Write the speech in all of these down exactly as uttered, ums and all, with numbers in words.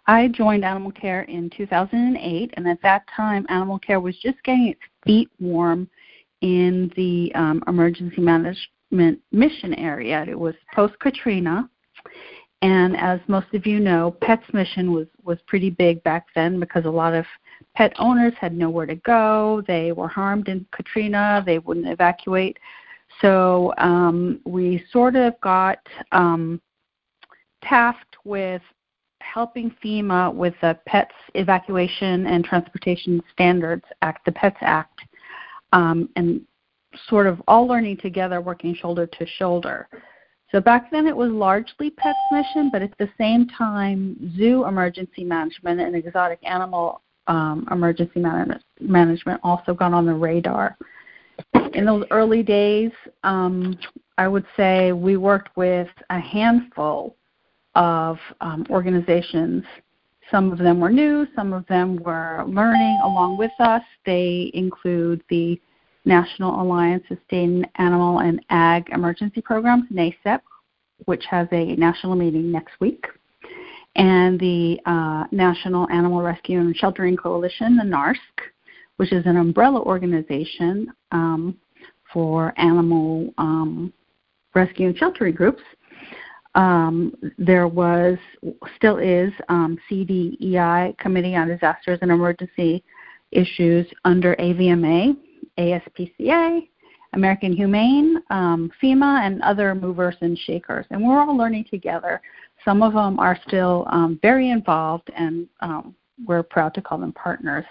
I joined Animal Care in two thousand eight, and at that time, Animal Care was just getting its feet warm in the um, emergency management mission area. It was post-Katrina, and as most of you know, Pet's mission was, was pretty big back then because a lot of pet owners had nowhere to go. They were harmed in Katrina. They wouldn't evacuate. So um, we sort of got um, tasked with helping FEMA with the Pets Evacuation and Transportation Standards Act, the PETS Act, um, and sort of all learning together, working shoulder to shoulder. So back then it was largely Pet's mission, but at the same time, zoo emergency management and exotic animal um, emergency man- management also got on the radar. In those early days, um, I would say we worked with a handful of um, organizations. Some of them were new, some of them were learning along with us. They include the National Alliance of State Animal and Ag Emergency Programs, NASEP, which has a national meeting next week, and the uh, National Animal Rescue and Sheltering Coalition, the NARSC, which is an umbrella organization um, for animal um, rescue and sheltering groups. Um, there was, still is, um, C D E I, Committee on Disasters and Emergency Issues under A V M A, A S P C A, American Humane, um, FEMA, and other movers and shakers. And we're all learning together. Some of them are still um, very involved, and um, we're proud to call them partners.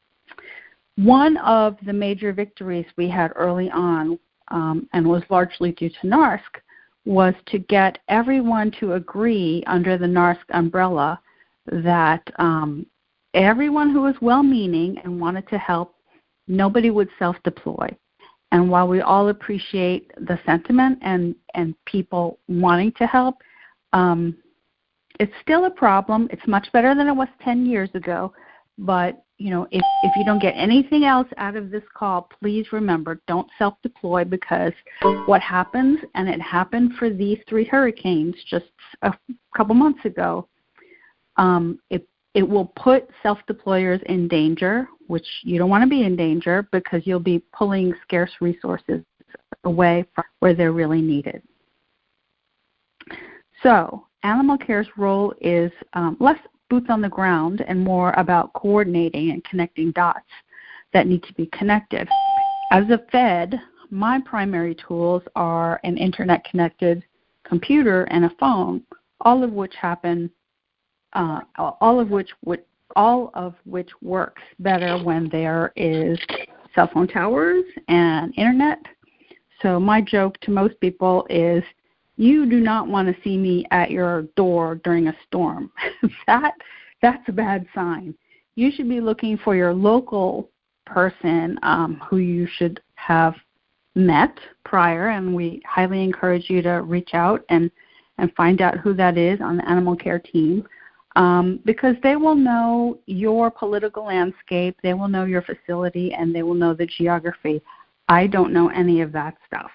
One of the major victories we had early on, um, and was largely due to NARSC, was to get everyone to agree under the NARSC umbrella that um, everyone who was well-meaning and wanted to help, nobody would self-deploy. And while we all appreciate the sentiment and, and people wanting to help, um, it's still a problem. It's much better than it was ten years ago. But, you know, if, if you don't get anything else out of this call, please remember, don't self-deploy, because what happens, and it happened for these three hurricanes just a couple months ago, um, it, it will put self-deployers in danger, which you don't want to be in danger because you'll be pulling scarce resources away from where they're really needed. So Animal Care's role is um, less boots on the ground and more about coordinating and connecting dots that need to be connected. As a Fed, my primary tools are an internet-connected computer and a phone, all of which happen, uh, all of which would, all of which works better when there is cell phone towers and internet. So my joke to most people is, you do not want to see me at your door during a storm. that that's a bad sign. You should be looking for your local person um, who you should have met prior, and we highly encourage you to reach out and, and find out who that is on the Animal Care team, um, because they will know your political landscape, they will know your facility, and they will know the geography. I don't know any of that stuff.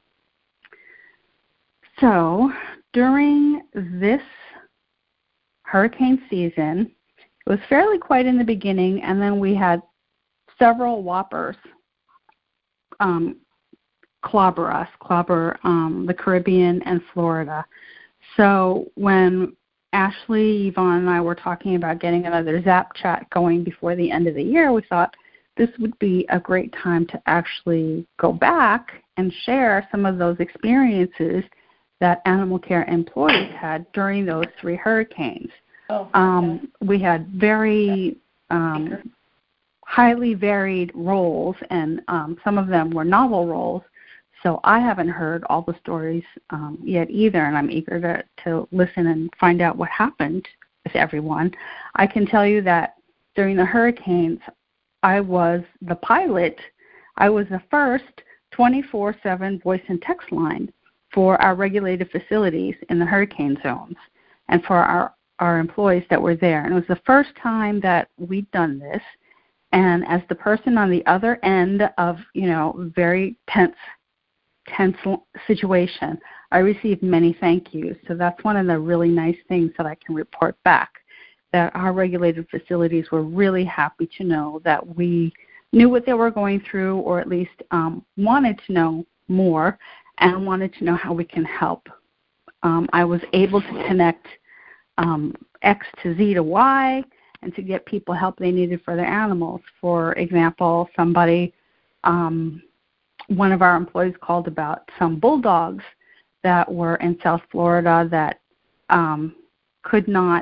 So during this hurricane season, it was fairly quiet in the beginning, and then we had several whoppers um, clobber us, clobber um, the Caribbean and Florida. So when Ashley, Yvonne, and I were talking about getting another Zap chat going before the end of the year, we thought this would be a great time to actually go back and share some of those experiences that Animal Care employees had during those three hurricanes. Oh, okay. um, we had very um, highly varied roles, and um, some of them were novel roles, so I haven't heard all the stories um, yet either, and I'm eager to, to listen and find out what happened with everyone. I can tell you that during the hurricanes, I was the pilot. I was the first twenty-four seven voice and text line for our regulated facilities in the hurricane zones and for our, our employees that were there. And it was the first time that we'd done this. And as the person on the other end of, you know, very tense, tense situation, I received many thank yous. So that's one of the really nice things that I can report back. that our regulated facilities were really happy to know that we knew what they were going through, or at least um, wanted to know more and wanted to know how we can help. Um, I was able to connect um, X to Z to Y and to get people help they needed for their animals. For example, somebody, um, one of our employees called about some bulldogs that were in South Florida that um, could not,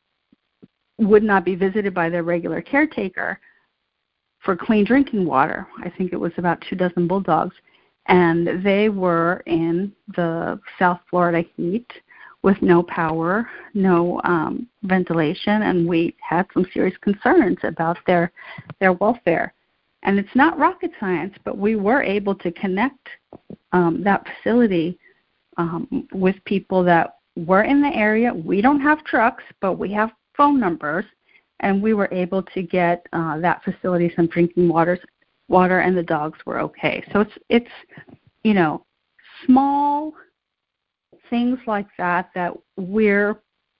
would not be visited by their regular caretaker for clean drinking water. I think it was about two dozen bulldogs. And they were in the South Florida heat with no power, no um, ventilation, and we had some serious concerns about their their welfare. And it's not rocket science, but we were able to connect um, that facility um, with people that were in the area. We don't have trucks, but we have phone numbers, and we were able to get uh, that facility some drinking waters, water, and the dogs were okay. So it's it's you know small things like that that we're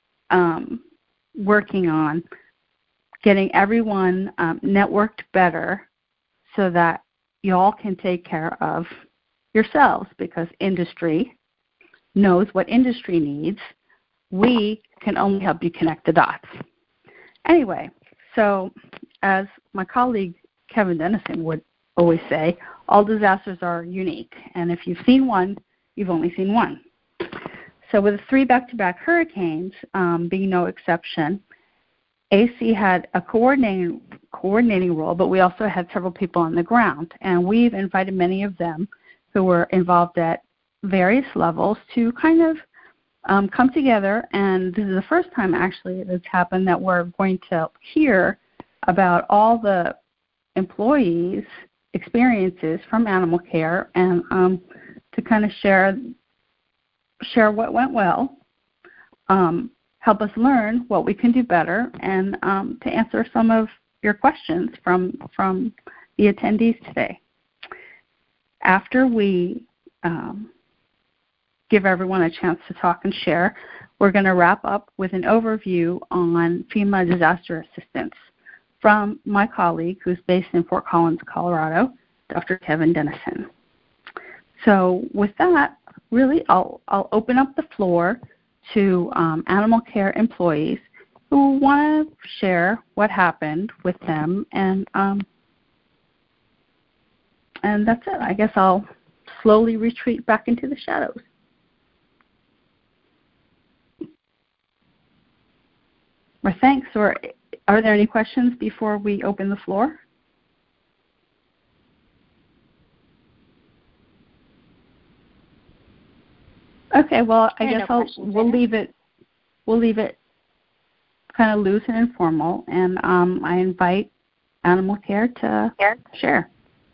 um, working on, getting everyone um, networked better so that you all can take care of yourselves, because industry knows what industry needs. We can only help you connect the dots. Anyway, so as my colleague Kevin Dennison would always say, all disasters are unique, and if you've seen one, you've only seen one. So with the three back-to-back hurricanes um, being no exception, A C had a coordinating, coordinating role, but we also had several people on the ground, and we've invited many of them who were involved at various levels to kind of um, come together, and this is the first time actually it's happened that we're going to hear about all the employees' experiences from animal care, and um, to kind of share share what went well, um, help us learn what we can do better, and um, to answer some of your questions from from the attendees today. After we um, give everyone a chance to talk and share, we're going to wrap up with an overview on FEMA disaster assistance from my colleague who's based in Fort Collins, Colorado, Doctor Kevin Dennison. So with that, really, I'll, I'll open up the floor to um, animal care employees who want to share what happened with them, and um, and that's it. I guess I'll slowly retreat back into the shadows. Or thanks, or are there any questions before we open the floor? Okay, well, I guess I'll, we'll leave it. We'll leave it kind of loose and informal, and um, I invite Animal Care to yeah. share.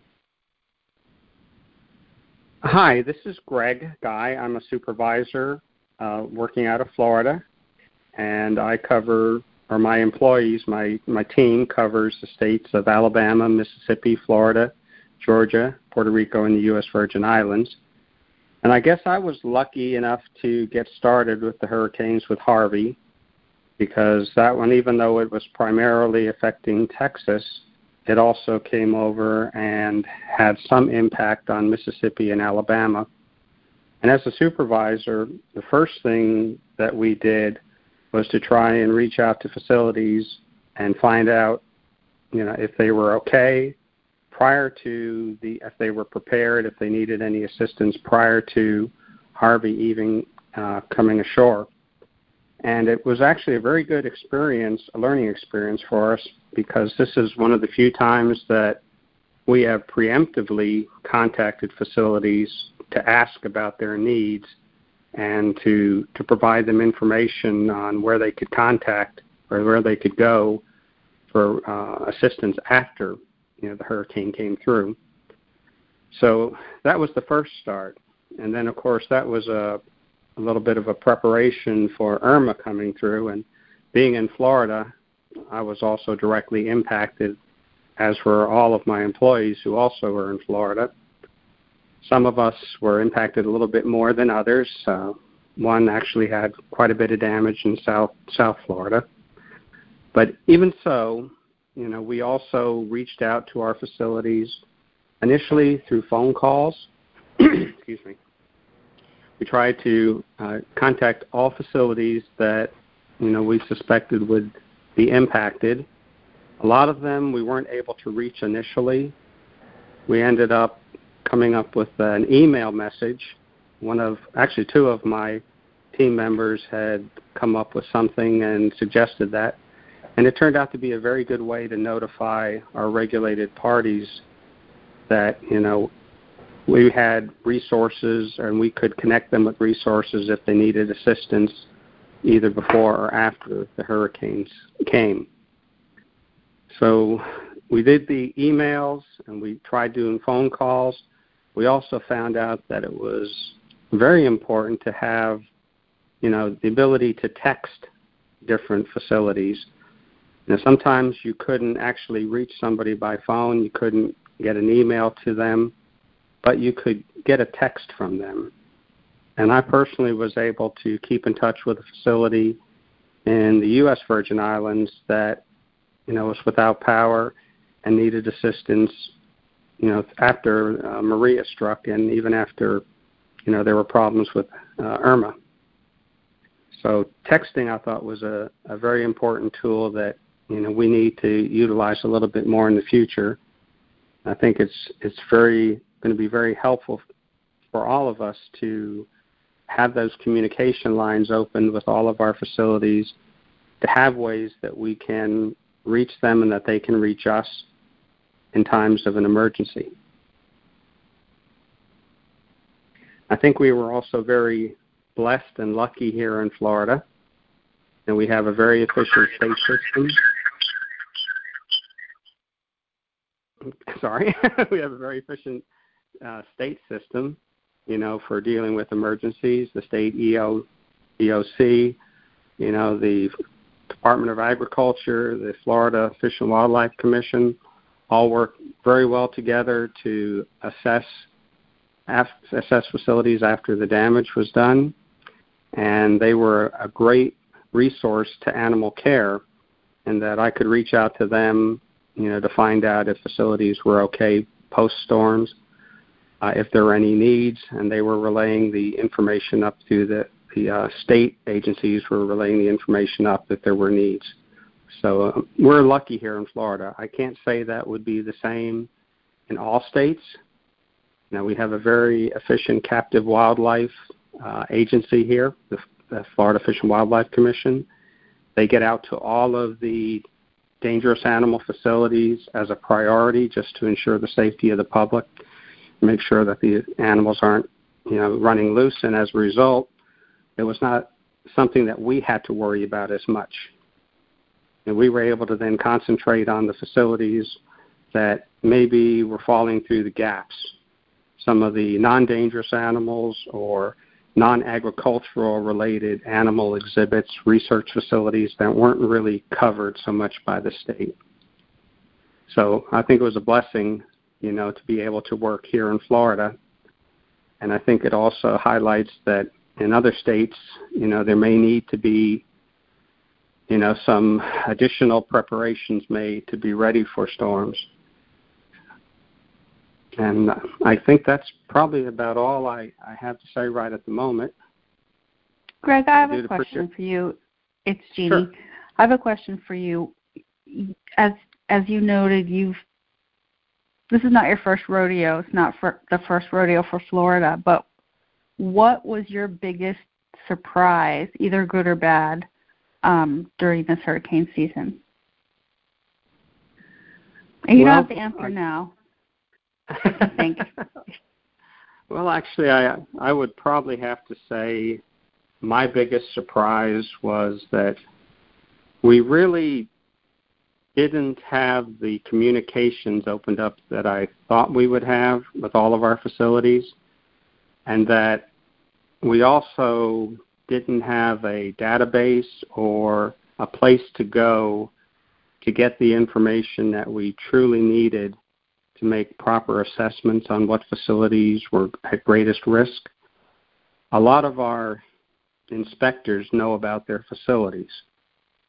Hi, this is Greg Guy. I'm a supervisor uh, working out of Florida, and I cover, or my employees, my, my team covers the states of Alabama, Mississippi, Florida, Georgia, Puerto Rico, and the U S Virgin Islands. And I guess I was lucky enough to get started with the hurricanes with Harvey, because that one, even though it was primarily affecting Texas, it also came over and had some impact on Mississippi and Alabama. And as a supervisor, the first thing that we did was to try and reach out to facilities and find out, you know, if they were okay prior to the, if they were prepared, if they needed any assistance prior to Harvey even uh, coming ashore. And it was actually a very good experience, a learning experience for us, because this is one of the few times that we have preemptively contacted facilities to ask about their needs and to to provide them information on where they could contact or where they could go for uh, assistance after, you know, the hurricane came through. So that was the first start. And then, of course, that was a, a little bit of a preparation for Irma coming through. And being in Florida, I was also directly impacted, as were all of my employees who also were in Florida. Some of us were impacted a little bit more than others. Uh, one actually had quite a bit of damage in South South Florida. But even so, you know, we also reached out to our facilities initially through phone calls. Excuse me. We tried to uh, contact all facilities that, you know, we suspected would be impacted. A lot of them we weren't able to reach initially. We ended up coming up with an email message. One of, actually two of my team members had come up with something and suggested that. And it turned out to be a very good way to notify our regulated parties that, you know, we had resources and we could connect them with resources if they needed assistance either before or after the hurricanes came. So we did the emails and we tried doing phone calls. We also found out that it was very important to have, you know, the ability to text different facilities. Now, sometimes you couldn't actually reach somebody by phone. You couldn't get an email to them, but you could get a text from them. And I personally was able to keep in touch with a facility in the U S Virgin Islands that, you know, was without power and needed assistance, you know, after uh, Maria struck and even after, you know, there were problems with uh, Irma. So texting, I thought, was a, a very important tool that, you know, we need to utilize a little bit more in the future. I think it's it's very going to be very helpful for all of us to have those communication lines open with all of our facilities, to have ways that we can reach them and that they can reach us in times of an emergency. I think we were also very blessed and lucky here in Florida, and we have a very efficient state system. Sorry, we have a very efficient uh, state system, you know, for dealing with emergencies. The state E O, E O C, you know, the Department of Agriculture, the Florida Fish and Wildlife Commission, all work very well together to assess assess facilities after the damage was done. And they were a great resource to animal care, in that I could reach out to them, you know, to find out if facilities were okay post-storms, uh, if there were any needs, and they were relaying the information up to the, the uh, state agencies were relaying the information up if there were needs. So uh, we're lucky here in Florida. I can't say that would be the same in all states. Now, we have a very efficient captive wildlife uh, agency here, the, the Florida Fish and Wildlife Commission. They get out to all of the dangerous animal facilities as a priority, just to ensure the safety of the public, make sure that the animals aren't, you know, running loose. And as a result, it was not something that we had to worry about as much. And we were able to then concentrate on the facilities that maybe were falling through the gaps. Some of the non-dangerous animals or non-agricultural related animal exhibits, research facilities that weren't really covered so much by the state. So I think it was a blessing, you know, to be able to work here in Florida. And I think it also highlights that in other states, you know, there may need to be, you know, some additional preparations made to be ready for storms. And I think that's probably about all I, I have to say right at the moment. Greg, I have a question for you. It's Jeannie. Sure. I have a question for you. As as you noted, you've this is not your first rodeo. It's not for the first rodeo for Florida. But what was your biggest surprise, either good or bad, um, during this hurricane season? And you well, don't have to answer I, now. I think. Well, actually, I I would probably have to say my biggest surprise was that we really didn't have the communications opened up that I thought we would have with all of our facilities, and that we also didn't have a database or a place to go to get the information that we truly needed to make proper assessments on what facilities were at greatest risk. A lot of our inspectors know about their facilities,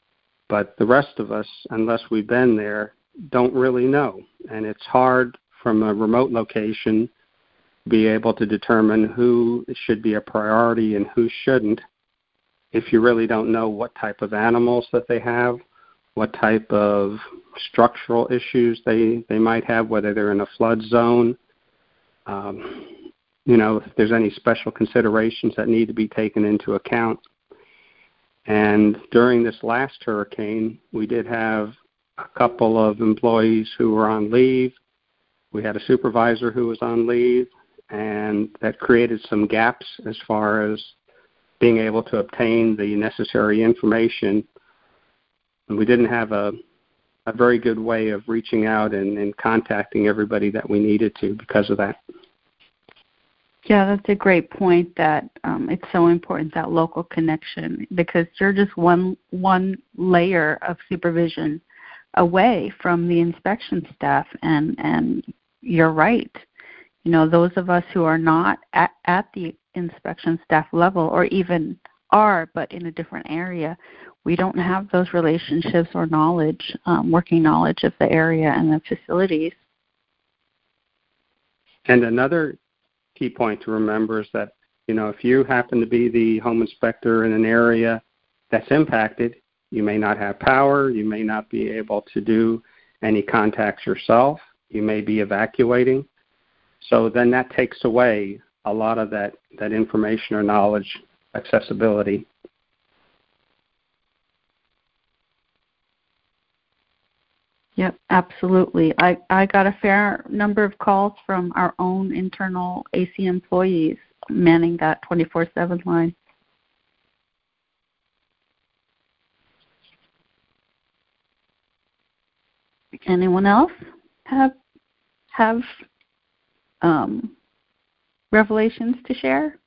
but the rest of us, unless we've been there, don't really know. And it's hard from a remote location to be able to determine who should be a priority and who shouldn't if you really don't know what type of animals that they have, what type of structural issues they, they might have, whether they're in a flood zone, um, you know, if there's any special considerations that need to be taken into account. And during this last hurricane, we did have a couple of employees who were on leave. We had a supervisor who was on leave, and that created some gaps as far as being able to obtain the necessary information. And we didn't have a, a very good way of reaching out and, and contacting everybody that we needed to because of that. Yeah, that's a great point, that um, it's so important, that local connection, because you're just one one layer of supervision away from the inspection staff. And, and you're right. You know, those of us who are not at, at the inspection staff level, or even are but in a different area, we don't have those relationships or knowledge, um, working knowledge of the area and the facilities. And another key point to remember is that, you know, if you happen to be the home inspector in an area that's impacted, you may not have power, you may not be able to do any contacts yourself, you may be evacuating. So then that takes away a lot of that, that information or knowledge accessibility. Yep, absolutely. I, I got a fair number of calls from our own internal A C employees manning that twenty-four seven line. Anyone else have have um, revelations to share?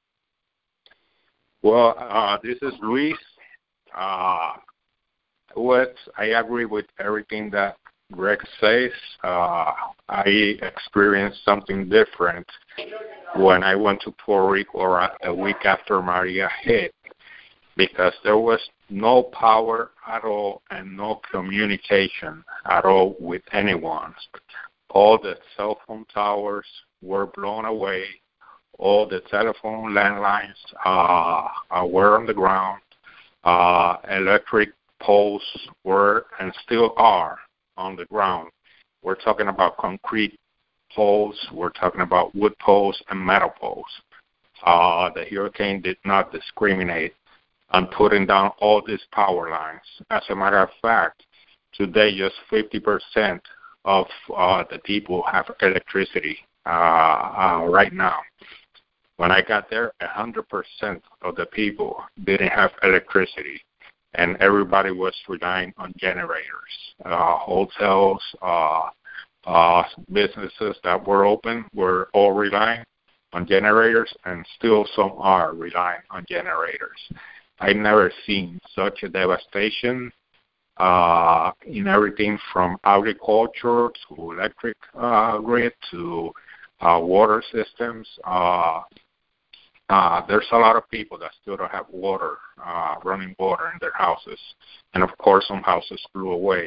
Well, uh, this is Luis. Uh, What I agree with everything that Greg says. Uh, I experienced something different when I went to Puerto Rico a week after Maria hit, because there was no power at all and no communication at all with anyone. All the cell phone towers were blown away. All the telephone landlines uh, were on the ground. Uh, electric poles were and still are on the ground. We're talking about concrete poles. We're talking about wood poles and metal poles. Uh, the hurricane did not discriminate on putting down all these power lines. As a matter of fact, today just fifty percent of uh, the people have electricity uh, uh, right now. When I got there, one hundred percent of the people didn't have electricity, and everybody was relying on generators. Uh, hotels, uh, uh, businesses that were open were all relying on generators, and still some are relying on generators. I've never seen such a devastation uh, in everything from agriculture to electric uh, grid to uh, water systems. Uh, Uh, there's a lot of people that still don't have water, uh, running water in their houses. And, of course, some houses blew away.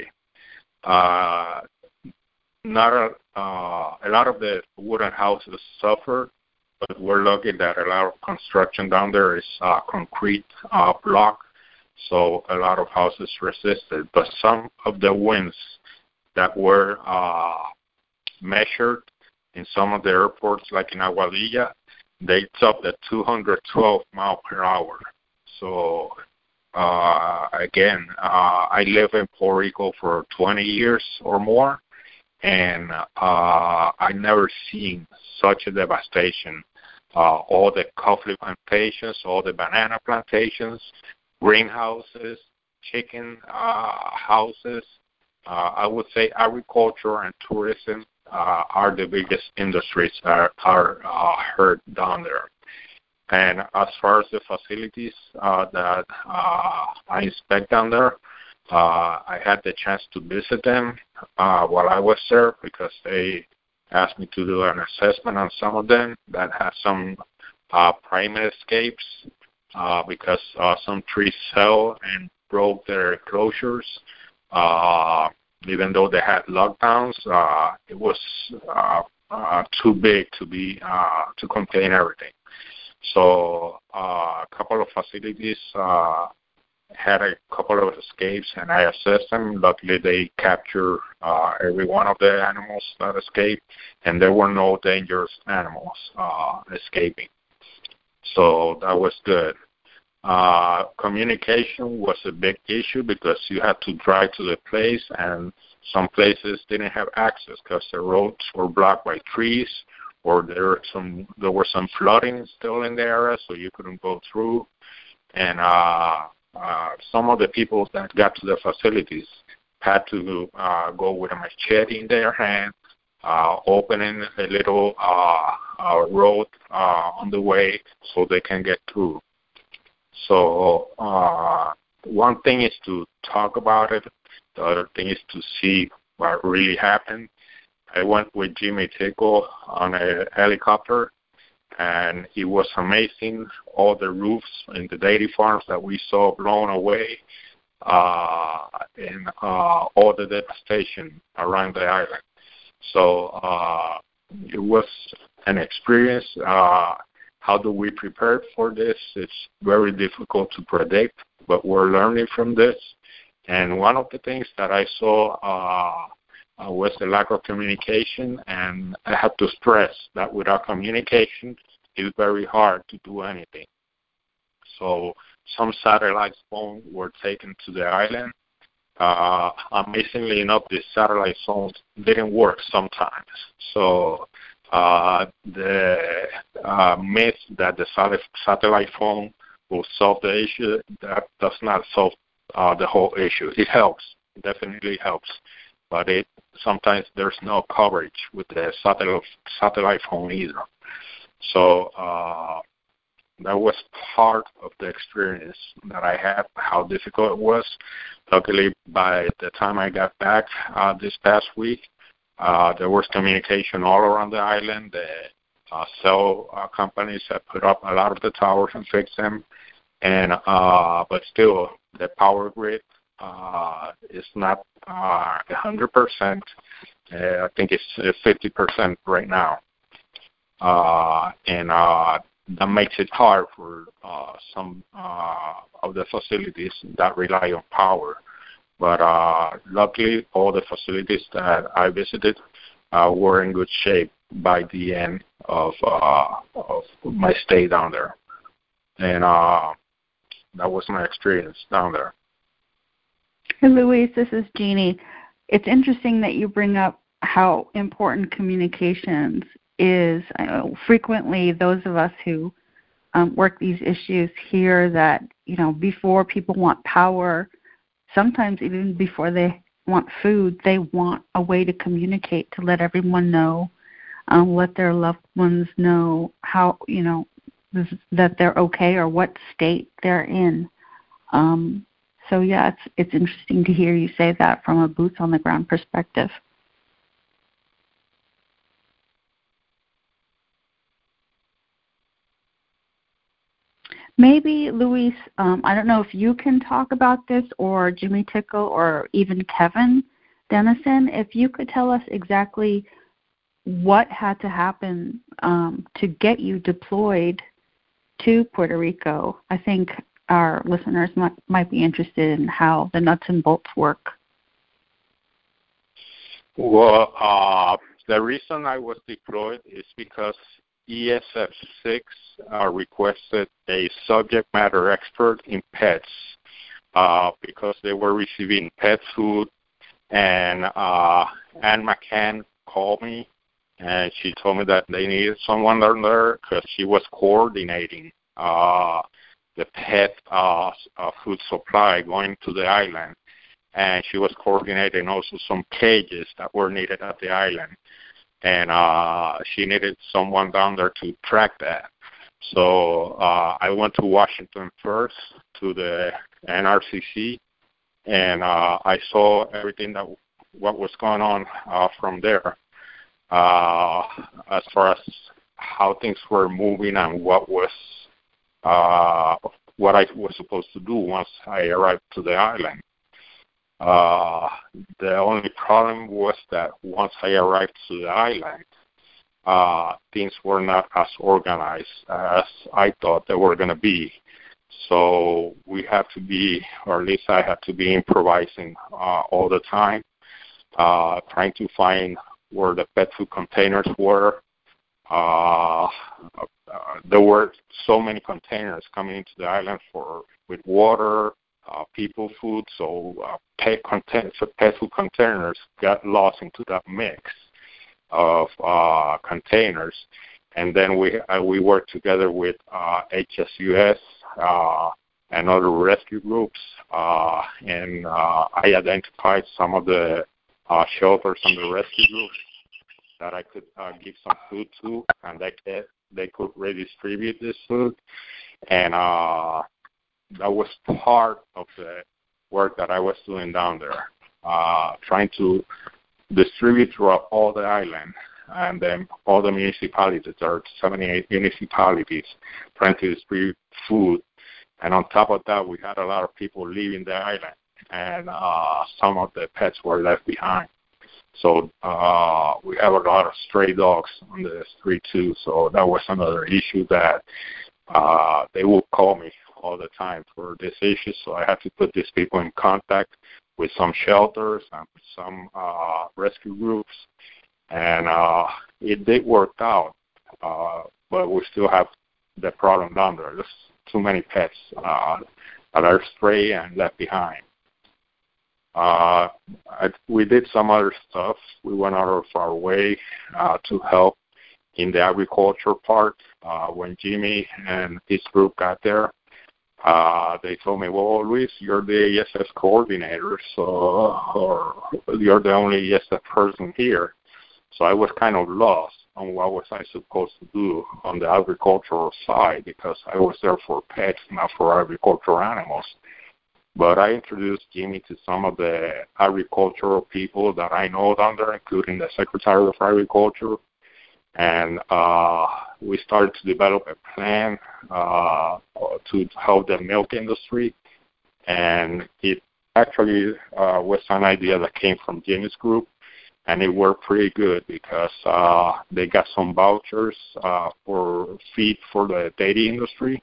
Uh, not a, uh, a lot of the wooden houses suffered, but we're lucky that a lot of construction down there is uh, concrete uh, block, so a lot of houses resisted. But some of the winds that were uh, measured in some of the airports, like in Aguadilla, they topped at two hundred twelve miles per hour. So, uh, again, uh, I live in Puerto Rico for twenty years or more, and uh, I never seen such a devastation. Uh, all the coffee plantations, all the banana plantations, greenhouses, chicken uh, houses, uh, I would say agriculture and tourism Uh, are the biggest industries that are uh, hurt down there. And as far as the facilities uh, that uh, I inspect down there, uh, I had the chance to visit them uh, while I was there, because they asked me to do an assessment on some of them that had some uh, primate escapes uh, because uh, some trees fell and broke their closures. Uh, even though they had lockdowns, uh, it was uh, uh, too big to be uh, to contain everything. So uh, a couple of facilities uh, had a couple of escapes, and I assessed them. Luckily, they captured uh, every one of the animals that escaped, and there were no dangerous animals uh, escaping. So that was good. Uh, communication was a big issue because you had to drive to the place, and some places didn't have access because the roads were blocked by trees, or there were some there was some flooding still in the area, so you couldn't go through. And uh, uh, some of the people that got to the facilities had to uh, go with a machete in their hand, uh, opening a little uh, uh, road uh, on the way so they can get through. So uh, one thing is to talk about it. The other thing is to see what really happened. I went with Jimmy Tickle on a helicopter, and it was amazing. All the roofs in the dairy farms that we saw blown away, uh, and uh, all the devastation around the island. So uh, it was an experience. Uh, How do we prepare for this? It's very difficult to predict, but we're learning from this. And one of the things that I saw uh, uh, was the lack of communication, and I have to stress that without communication, it's very hard to do anything. So some satellite phones were taken to the island. Uh, amazingly enough, the satellite phones didn't work sometimes. So Uh, the uh, myth that the satellite phone will solve the issue, that does not solve uh, the whole issue. It helps, it definitely helps, but it sometimes there's no coverage with the satellite satellite phone either. So uh, that was part of the experience that I had, how difficult it was. Luckily, by the time I got back uh, this past week, Uh, there was communication all around the island. The uh, cell uh, companies have put up a lot of the towers and fixed them, and uh, but still the power grid uh, is not uh, one hundred percent. Uh, I think it's fifty percent right now, uh, and uh, that makes it hard for uh, some uh, of the facilities that rely on power. But uh, luckily, all the facilities that I visited uh, were in good shape by the end of, uh, of my stay down there. And uh, that was my experience down there. Hey, Luis, this is Jeannie. It's interesting that you bring up how important communications is. I know frequently those of us who um, work these issues hear that, you know, before people want power, sometimes even before they want food, they want a way to communicate, to let everyone know, um, let their loved ones know how, you know, this, that they're okay or what state they're in. Um, so, yeah, it's it's interesting to hear you say that from a boots-on-the-ground perspective. Maybe, Luis, um, I don't know if you can talk about this, or Jimmy Tickle, or even Kevin Dennison, if you could tell us exactly what had to happen um, to get you deployed to Puerto Rico. I think our listeners might, might be interested in how the nuts and bolts work. Well, uh, the reason I was deployed is because E S F six uh, requested a subject matter expert in pets uh, because they were receiving pet food. And uh, Ann McCann called me, and she told me that they needed someone down there because she was coordinating uh, the pet uh, uh, food supply going to the island. And she was coordinating also some cages that were needed at the island. And uh, she needed someone down there to track that. So uh, I went to Washington first, to the N R C C, and uh, I saw everything that what was going on uh, from there, uh, as far as how things were moving and what was uh, what I was supposed to do once I arrived to the island. Uh, the only problem was that once I arrived to the island, uh, things were not as organized as I thought they were going to be. So we had to be, or at least I had to be improvising uh, all the time, uh, trying to find where the pet food containers were. Uh, uh, there were so many containers coming into the island for with water, uh, people food, so uh, pet, contain- so pet food containers got lost into that mix of uh, containers. And then we uh, we worked together with uh, H S U S uh, and other rescue groups, uh, and uh, I identified some of the uh, shelters and the rescue groups that I could uh, give some food to, and they could, they could redistribute this food. And uh, that was part of the work that I was doing down there, uh, trying to distribute throughout all the island and then all the municipalities. There are seventy-eight municipalities trying to distribute food. And on top of that, we had a lot of people leaving the island, and uh, some of the pets were left behind. So uh, we have a lot of stray dogs on the street too. So that was another issue that uh, they would call me all the time for this issue. So I had to put these people in contact with some shelters and some uh, rescue groups, and uh, it did work out. Uh, but we still have the problem down there. There's too many pets uh, that are stray and left behind. Uh, I, we did some other stuff. We went out of our way uh, to help in the agriculture part. Uh, when Jimmy and his group got there, uh, they told me, well, Luis, you're the E S F coordinator, so or you're the only E S F person here. So I was kind of lost on what was I supposed to do on the agricultural side, because I was there for pets, not for agricultural animals. But I introduced Jimmy to some of the agricultural people that I know down there, including the Secretary of Agriculture. And uh, we started to develop a plan uh, to help the milk industry. And it actually uh, was an idea that came from Jimmy's group. And it worked pretty good because uh, they got some vouchers uh, for feed for the dairy industry.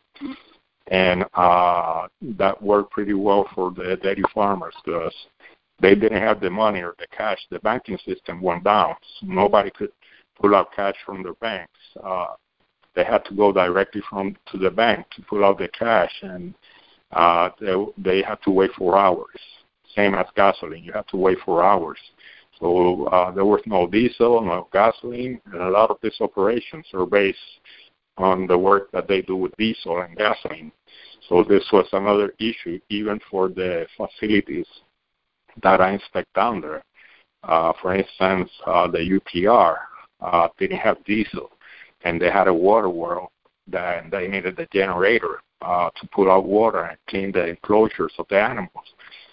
And uh, that worked pretty well for the dairy farmers because they didn't have the money or the cash. The banking system went down. So nobody could pull out cash from their banks. Uh, they had to go directly from to the bank to pull out the cash, and uh, they, they had to wait for hours. Same as gasoline. You have to wait for hours. So uh, there was no diesel, no gasoline, and a lot of these operations are based on the work that they do with diesel and gasoline. So this was another issue, even for the facilities that I inspect down there. Uh, for instance, uh, the U P R uh, didn't have diesel, and they had a water well that they needed a generator uh, to put out water and clean the enclosures of the animals.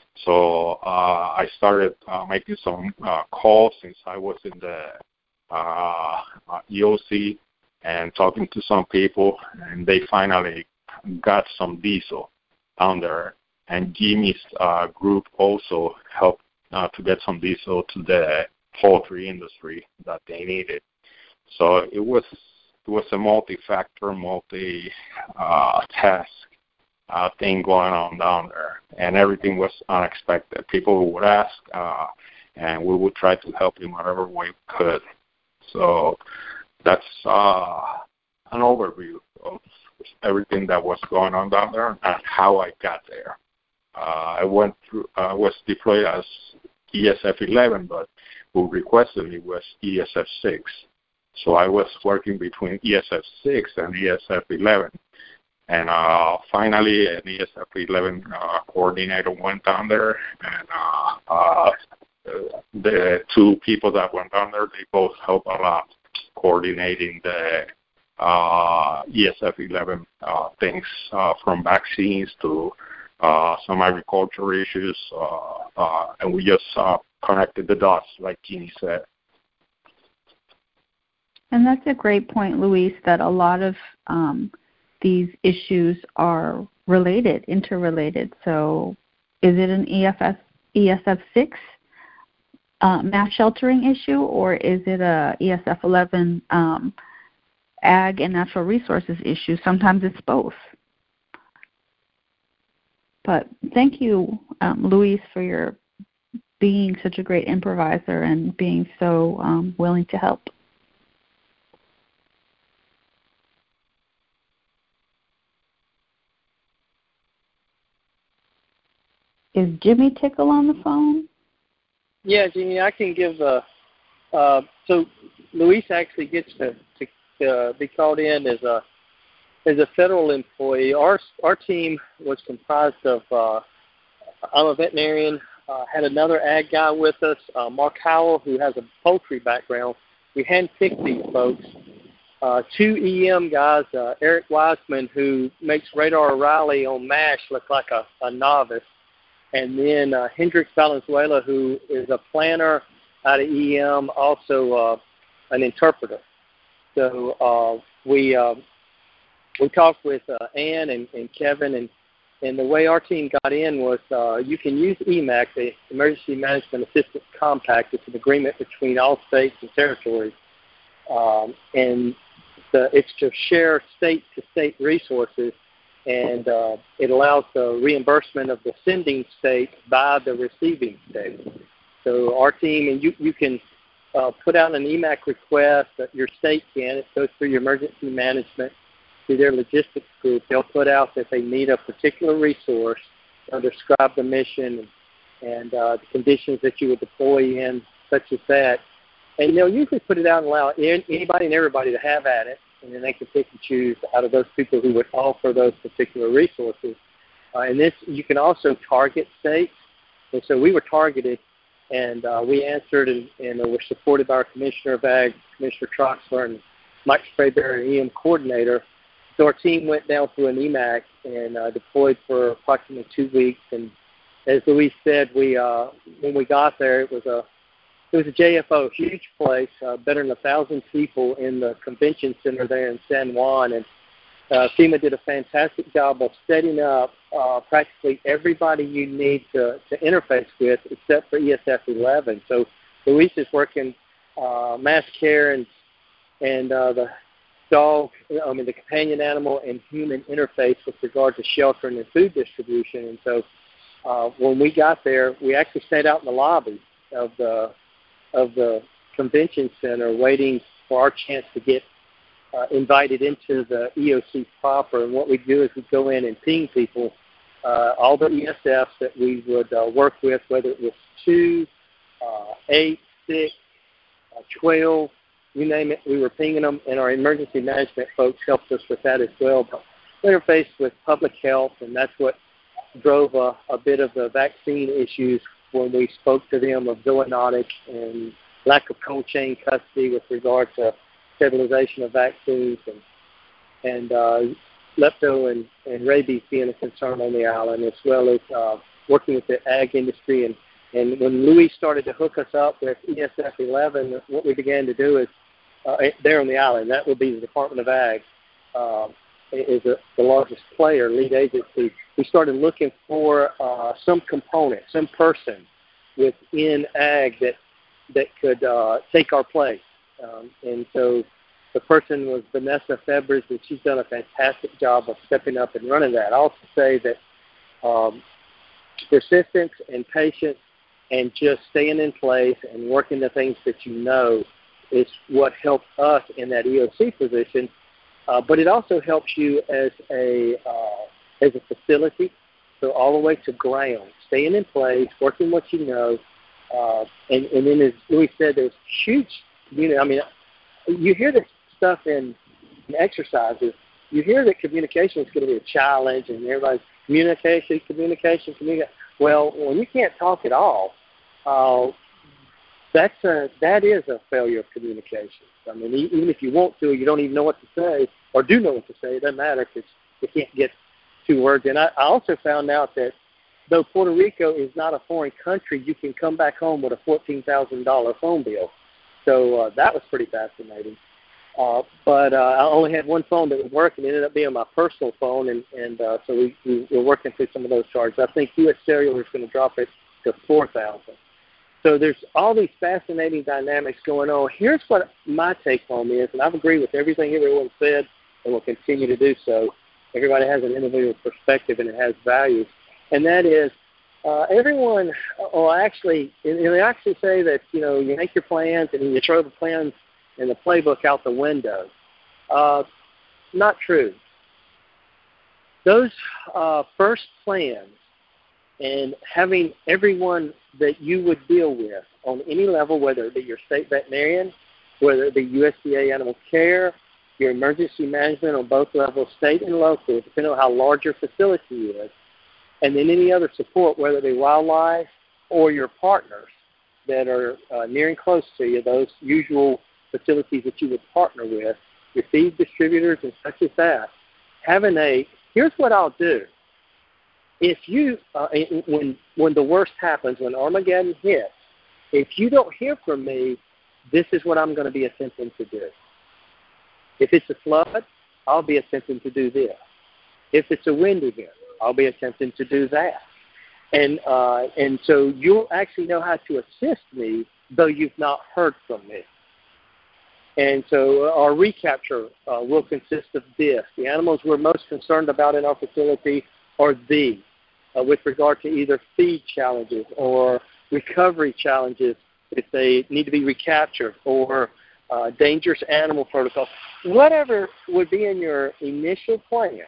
So uh, I started uh, making some uh, calls since I was in the uh, E O C and talking to some people, and they finally got some diesel down there. And Jimmy's uh, group also helped uh, to get some diesel to the poultry industry that they needed. So it was it was a multi-factor, multi-task uh, thing going on down there, and everything was unexpected. People would ask, uh, and we would try to help in whatever way we could. So that's uh, an overview of everything that was going on down there and how I got there. Uh, I went through, I uh, was deployed as E S F eleven, but who requested me was E S F six. So I was working between E S F six and E S F eleven. And uh, finally, an E S F eleven uh, coordinator went down there, and uh, uh, the two people that went down there, they both helped a lot coordinating the uh, E S F eleven uh, things, uh, from vaccines to uh, some agricultural issues, uh, uh, and we just uh, connected the dots, like Jeannie said. And that's a great point, Luis, that a lot of um, these issues are related, interrelated. So is it an E F S, E S F six uh, mass sheltering issue, or is it a E S F eleven um, ag and natural resources issue? Sometimes it's both. But thank you, um, Luis, for your being such a great improviser and being so um, willing to help. Is Jimmy Tickle on the phone? Yeah, Jeannie, I can give. Uh, uh, so Luis actually gets to, to uh, be called in as a as a federal employee. Our our team was comprised of. Uh, I'm a veterinarian. Uh, had another ag guy with us, uh, Mark Howell, who has a poultry background. We handpicked these folks. Uh, two E M guys, uh, Eric Wiseman, who makes Radar O'Reilly on MASH look like a, a novice. And then uh, Hendrix Valenzuela, who is a planner out of E M, also uh, an interpreter. So uh, we uh, we talked with uh, Ann and, and Kevin, and, and the way our team got in was uh, you can use E M A C, the Emergency Management Assistance Compact. It's an agreement between all states and territories. Um, and the, it's to share state-to-state resources, and uh, it allows the reimbursement of the sending state by the receiving state. So our team, and you, you can uh, put out an E M A C request that your state can. It goes through your emergency management, through their logistics group. They'll put out that they need a particular resource. They'll describe the mission and, and uh, the conditions that you would deploy in, such as that. And they'll usually put it out and allow anybody and everybody to have at it, and then they can pick and choose out of those people who would offer those particular resources. Uh, and this, you can also target states. And so we were targeted, and uh, we answered and, and were supported by our Commissioner of Ag, Commissioner Troxler, and Mike Sprayberry, E M coordinator. So our team went down through an E M A C and uh, deployed for approximately two weeks. And as Luis said, we uh, when we got there, it was a It was a J F O, huge place, uh, better than a thousand people in the convention center there in San Juan. And uh, FEMA did a fantastic job of setting up uh, practically everybody you need to, to interface with except for E S F eleven. So Luis is working uh, mass care and and uh, the dog, I mean the companion animal and human interface with regard to sheltering and food distribution. And so uh, when we got there, we actually stayed out in the lobby of the of the convention center waiting for our chance to get uh, invited into the E O C proper. And what we do is we go in and ping people, uh, all the E S Fs that we would uh, work with, whether it was two, uh, eight, six, uh, twelve, you name it, we were pinging them, and our emergency management folks helped us with that as well. But interfaced with public health, and that's what drove a, a bit of the vaccine issues when we spoke to them of zoonotic and lack of cold chain custody with regard to stabilization of vaccines and and uh, lepto and, and rabies being a concern on the island, as well as uh, working with the ag industry. And, and when Luis started to hook us up with E S F eleven, what we began to do is, uh, there on the island, that would be the Department of Ag, uh, is a, the largest player, lead agency. We started looking for uh, some component, some person within ag that that could uh, take our place. Um, and so the person was Vanessa Febres, and she's done a fantastic job of stepping up and running that. I'll also say that um, persistence and patience and just staying in place and working the things that you know is what helped us in that E O C position. Uh, but it also helps you as a uh, as a facility, so all the way to ground, staying in place, working what you know, uh, and, and then as Luis said, there's huge community. I mean, you hear this stuff in, in exercises. You hear that communication is going to be a challenge, and everybody's communication, communication, communication. Well, when you can't talk at all, uh, that's a, that is a failure of communication. I mean, even if you want to, you don't even know what to say, or do know what to say. It doesn't matter because you can't get two words. And I, I also found out that though Puerto Rico is not a foreign country, you can come back home with a fourteen thousand dollars phone bill. So uh, that was pretty fascinating. Uh, but uh, I only had one phone that was working. It ended up being my personal phone, and, and uh, so we, we were working through some of those charges. I think U S Cellular is going to drop it to four thousand dollars. So there's all these fascinating dynamics going on. Here's what my take home is, and I've agreed with everything everyone said and will continue to do so. Everybody has an individual perspective, and it has value. And that is uh, everyone will actually, and they actually say that, you know, you make your plans and you throw the plans and the playbook out the window. Uh, not true. Those uh, first plans and having everyone that you would deal with on any level, whether it be your state veterinarian, whether it be U S D A Animal Care, your emergency management on both levels, state and local, depending on how large your facility is, and then any other support, whether it be wildlife or your partners that are uh, near and close to you, those usual facilities that you would partner with, your feed distributors and such as that, having a, here's what I'll do. If you, uh, when when the worst happens, when Armageddon hits, if you don't hear from me, this is what I'm going to be attempting to do. If it's a flood, I'll be attempting to do this. If it's a wind event, I'll be attempting to do that. And uh, and so you'll actually know how to assist me, though you've not heard from me. And so our recapture uh, will consist of this. The animals we're most concerned about in our facility are these. Uh, with regard to either feed challenges or recovery challenges if they need to be recaptured, or uh, dangerous animal protocols, whatever would be in your initial plan,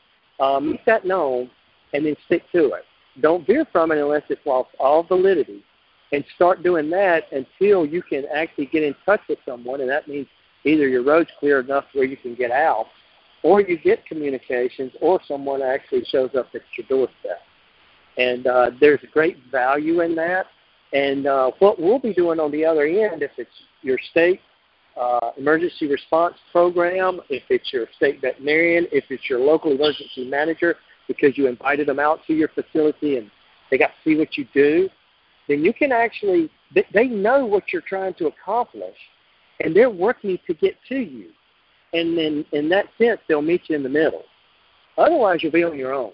um, make that known and then stick to it. Don't veer from it unless it's lost all validity, and start doing that until you can actually get in touch with someone, and that means either your road's clear enough where you can get out, or you get communications, or someone actually shows up at your doorstep. And uh, there's great value in that. And uh, what we'll be doing on the other end, if it's your state uh, emergency response program, if it's your state veterinarian, if it's your local emergency manager, because you invited them out to your facility and they got to see what you do, then you can actually, they know what you're trying to accomplish, and they're working to get to you. And then in that sense, they'll meet you in the middle. Otherwise, you'll be on your own.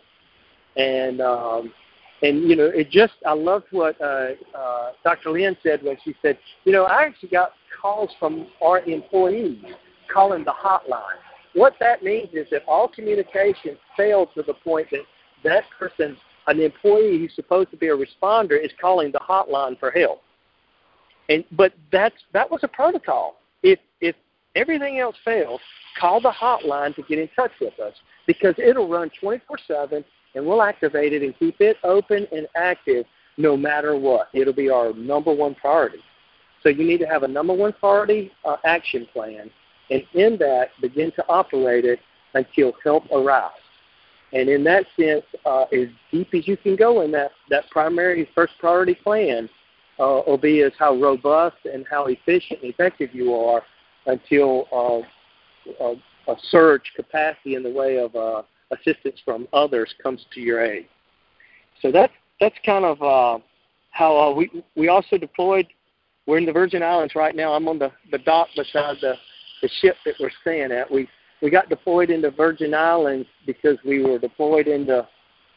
And, um, and you know, it just, I loved what uh, uh, Doctor Lynn said when she said, you know, I actually got calls from our employees calling the hotline. What that means is that all communication failed to the point that that person, an employee who's supposed to be a responder, is calling the hotline for help. And but that's that was a protocol. If if everything else fails, call the hotline to get in touch with us, because it'll run twenty-four seven, and we'll activate it and keep it open and active no matter what. It'll be our number one priority. So you need to have a number one priority uh, action plan, and in that, begin to operate it until help arrives. And in that sense, uh, as deep as you can go in that, that primary first priority plan uh, will be as how robust and how efficient and effective you are until uh, a, a surge capacity in the way of uh, assistance from others comes to your aid. So that's, that's kind of uh, how uh, we, we also deployed. We're in the Virgin Islands right now. I'm on the, the dock beside the, the ship that we're staying at. We We got deployed into Virgin Islands because we were deployed into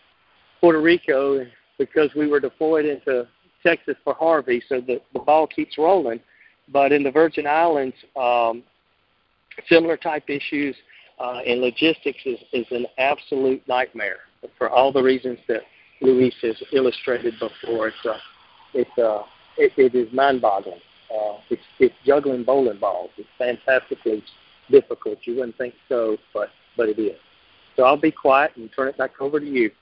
Puerto Rico, because we were deployed into Texas for Harvey, so the, the ball keeps rolling. But in the Virgin Islands, um, similar type issues uh, and logistics is, is an absolute nightmare for all the reasons that Luis has illustrated before. It's uh, it's uh, it, it is mind-boggling. Uh, it's, it's juggling bowling balls. It's fantastically difficult. You wouldn't think so, but but it is. So I'll be quiet and turn it back over to you.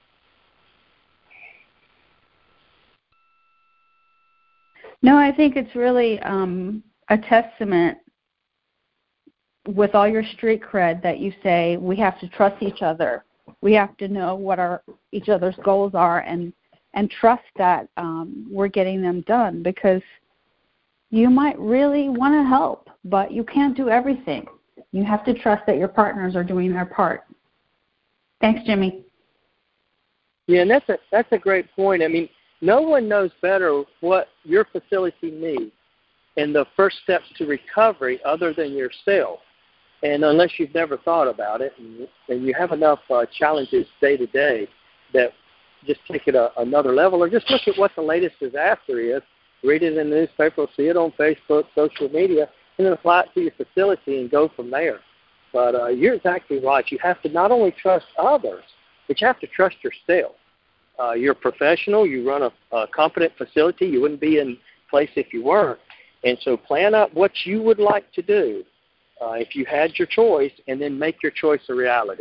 No, I think it's really um, a testament with all your street cred that you say we have to trust each other. We have to know what our each other's goals are, and and trust that um, we're getting them done, because you might really want to help, but you can't do everything. You have to trust that your partners are doing their part. Thanks, Jimmy. Yeah, and that's a, that's a great point. I mean, no one knows better what your facility needs and the first steps to recovery other than yourself. And unless you've never thought about it, and, and you have enough uh, challenges day to day that just take it a, another level, or just look at what the latest disaster is, read it in the newspaper, see it on Facebook, social media, and then apply it to your facility and go from there. But uh, you're exactly right. You have to not only trust others, but you have to trust yourself. Uh, you're a professional. You run a, a competent facility. You wouldn't be in place if you weren't. And so plan out what you would like to do uh, if you had your choice, and then make your choice a reality.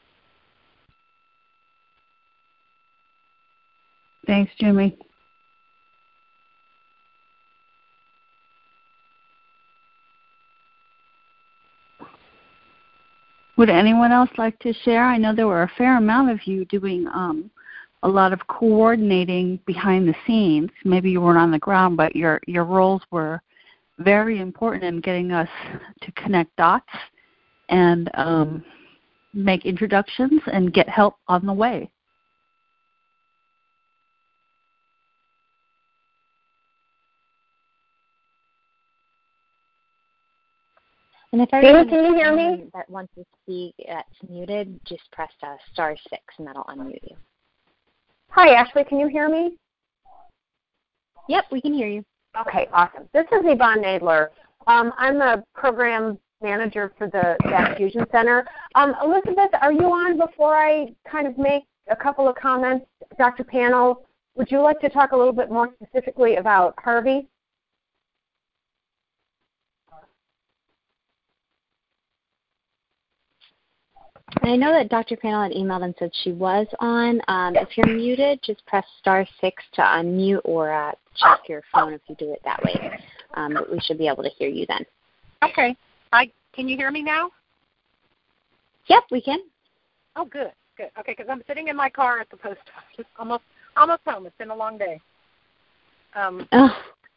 Thanks, Jimmy. Would anyone else like to share? I know there were a fair amount of you doing um, a lot of coordinating behind the scenes. Maybe you weren't on the ground, but your, your roles were very important in getting us to connect dots and um, make introductions and get help on the way. And if anyone can you hear me? That wants to speak that's muted, just press uh, star six and that'll unmute you. Hi, Ashley. Can you hear me? Yep, we can hear you. Okay, awesome. This is Yvonne Nadler. Um, I'm the program manager for the That Fusion Center. Um, Elizabeth, are you on before I kind of make a couple of comments? Doctor Panel, would you like to talk a little bit more specifically about Harvey? I know that Doctor Panel had emailed and said she was on. Um, if you're muted, just press star six to unmute, or uh, check your phone if you do it that way. Um, but we should be able to hear you then. Okay. I can you hear me now? Yep, we can. Oh, good, good. Okay, because I'm sitting in my car at the post office, almost almost home. It's been a long day. Um, oh.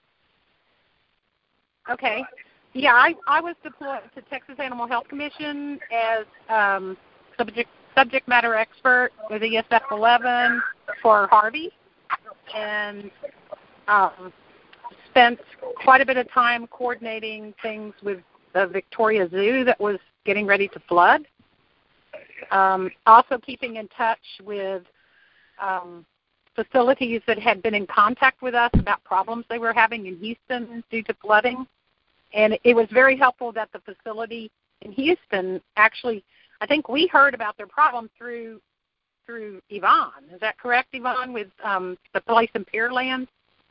Okay. Yeah, I, I was deployed to Texas Animal Health Commission as um, subject subject matter expert with E S F eleven for Harvey, and um, spent quite a bit of time coordinating things with the Victoria Zoo that was getting ready to flood. Um, also keeping in touch with um, facilities that had been in contact with us about problems they were having in Houston due to flooding. And it was very helpful that the facility in Houston actually, I think we heard about their problem through through Yvonne. Is that correct, Yvonne, with um, the place in Pearland?